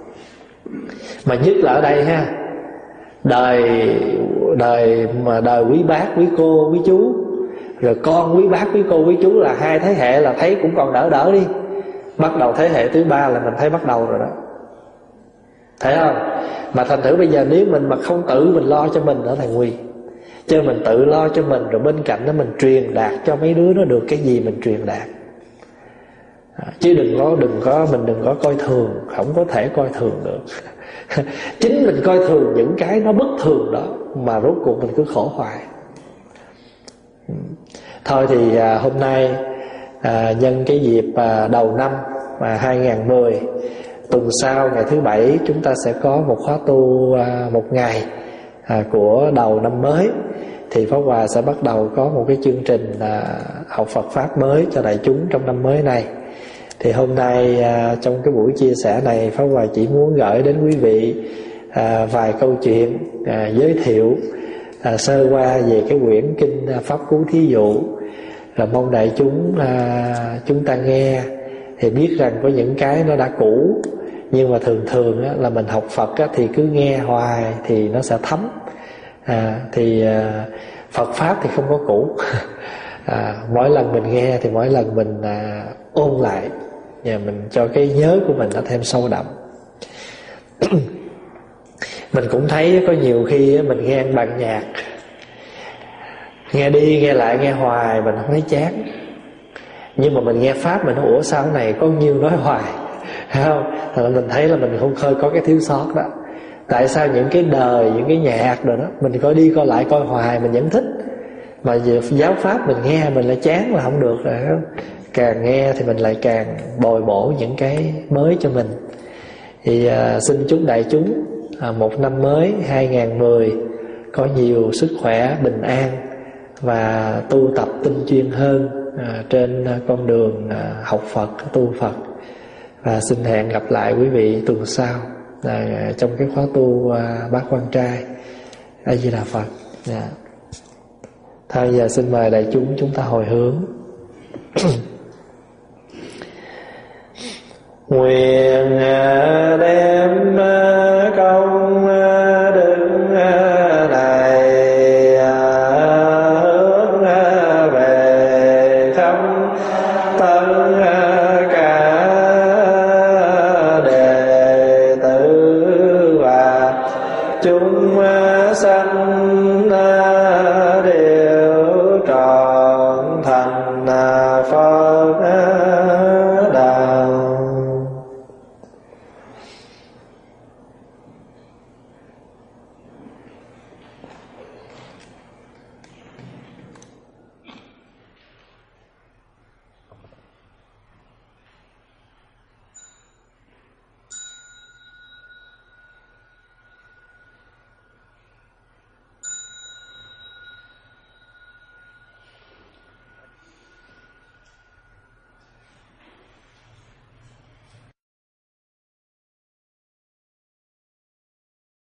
Speaker 2: Mà nhất là ở đây ha, Đời đời mà đời quý bác, quý cô, quý chú, rồi con quý bác, quý cô, quý chú là hai thế hệ là thấy cũng còn đỡ đỡ đi. Bắt đầu thế hệ thứ ba là mình thấy bắt đầu rồi đó. Thấy không? Mà thành thử bây giờ nếu mình mà không tự mình lo cho mình nữa thì nguy. Chứ mình tự lo cho mình, rồi bên cạnh đó mình truyền đạt cho mấy đứa nó được cái gì mình truyền đạt. Chứ đừng có đừng có mình đừng có coi thường, không có thể coi thường được. Chính mình coi thường những cái nó bất thường đó mà rốt cuộc mình cứ khổ hoài. Thôi thì à, hôm nay à, nhân cái dịp à, đầu năm à, hai không một không, tuần sau ngày thứ bảy chúng ta sẽ có một khóa tu à, một ngày à, của đầu năm mới. Thì Pháp Hòa sẽ bắt đầu có một cái chương trình à, học Phật Pháp mới cho đại chúng trong năm mới này. Thì hôm nay à, trong cái buổi chia sẻ này, Pháp Hòa chỉ muốn gửi đến quý vị à, vài câu chuyện à, giới thiệu à, sơ qua về cái quyển kinh à, Pháp Cú Thí Dụ. Rồi mong đại chúng à, chúng ta nghe thì biết rằng có những cái nó đã cũ, nhưng mà thường thường á, là mình học Phật á, thì cứ nghe hoài thì nó sẽ thấm. à, Thì à, Phật Pháp thì không có cũ. à, Mỗi lần mình nghe thì mỗi lần mình à, ôn lại, và mình cho cái nhớ của mình nó thêm sâu đậm. Mình cũng thấy có nhiều khi mình nghe bằng nhạc, Nghe đi nghe lại nghe hoài mình không thấy chán. Nhưng mà mình nghe pháp mình nói ủa sao cái này có nhiêu nói hoài, thấy không? Là mình thấy là mình không khơi có cái thiếu sót đó. Tại sao những cái đời, những cái nhạc rồi đó mình coi đi coi lại coi hoài mình vẫn thích, mà về giáo pháp mình nghe mình lại chán là không được rồi. Càng nghe thì mình lại càng bồi bổ những cái mới cho mình. Thì à, xin chúc đại chúng à, một năm mới hai không một không có nhiều sức khỏe, bình an và tu tập tinh chuyên hơn à, trên con đường à, học Phật, tu Phật. Và xin hẹn gặp lại quý vị tuần sau à, trong cái khóa tu à, Bát Quan Trai. A Di Đà Phật. Yeah. Thôi giờ xin mời đại chúng chúng ta hồi hướng. Nguyện đem công đức này hướng về khắp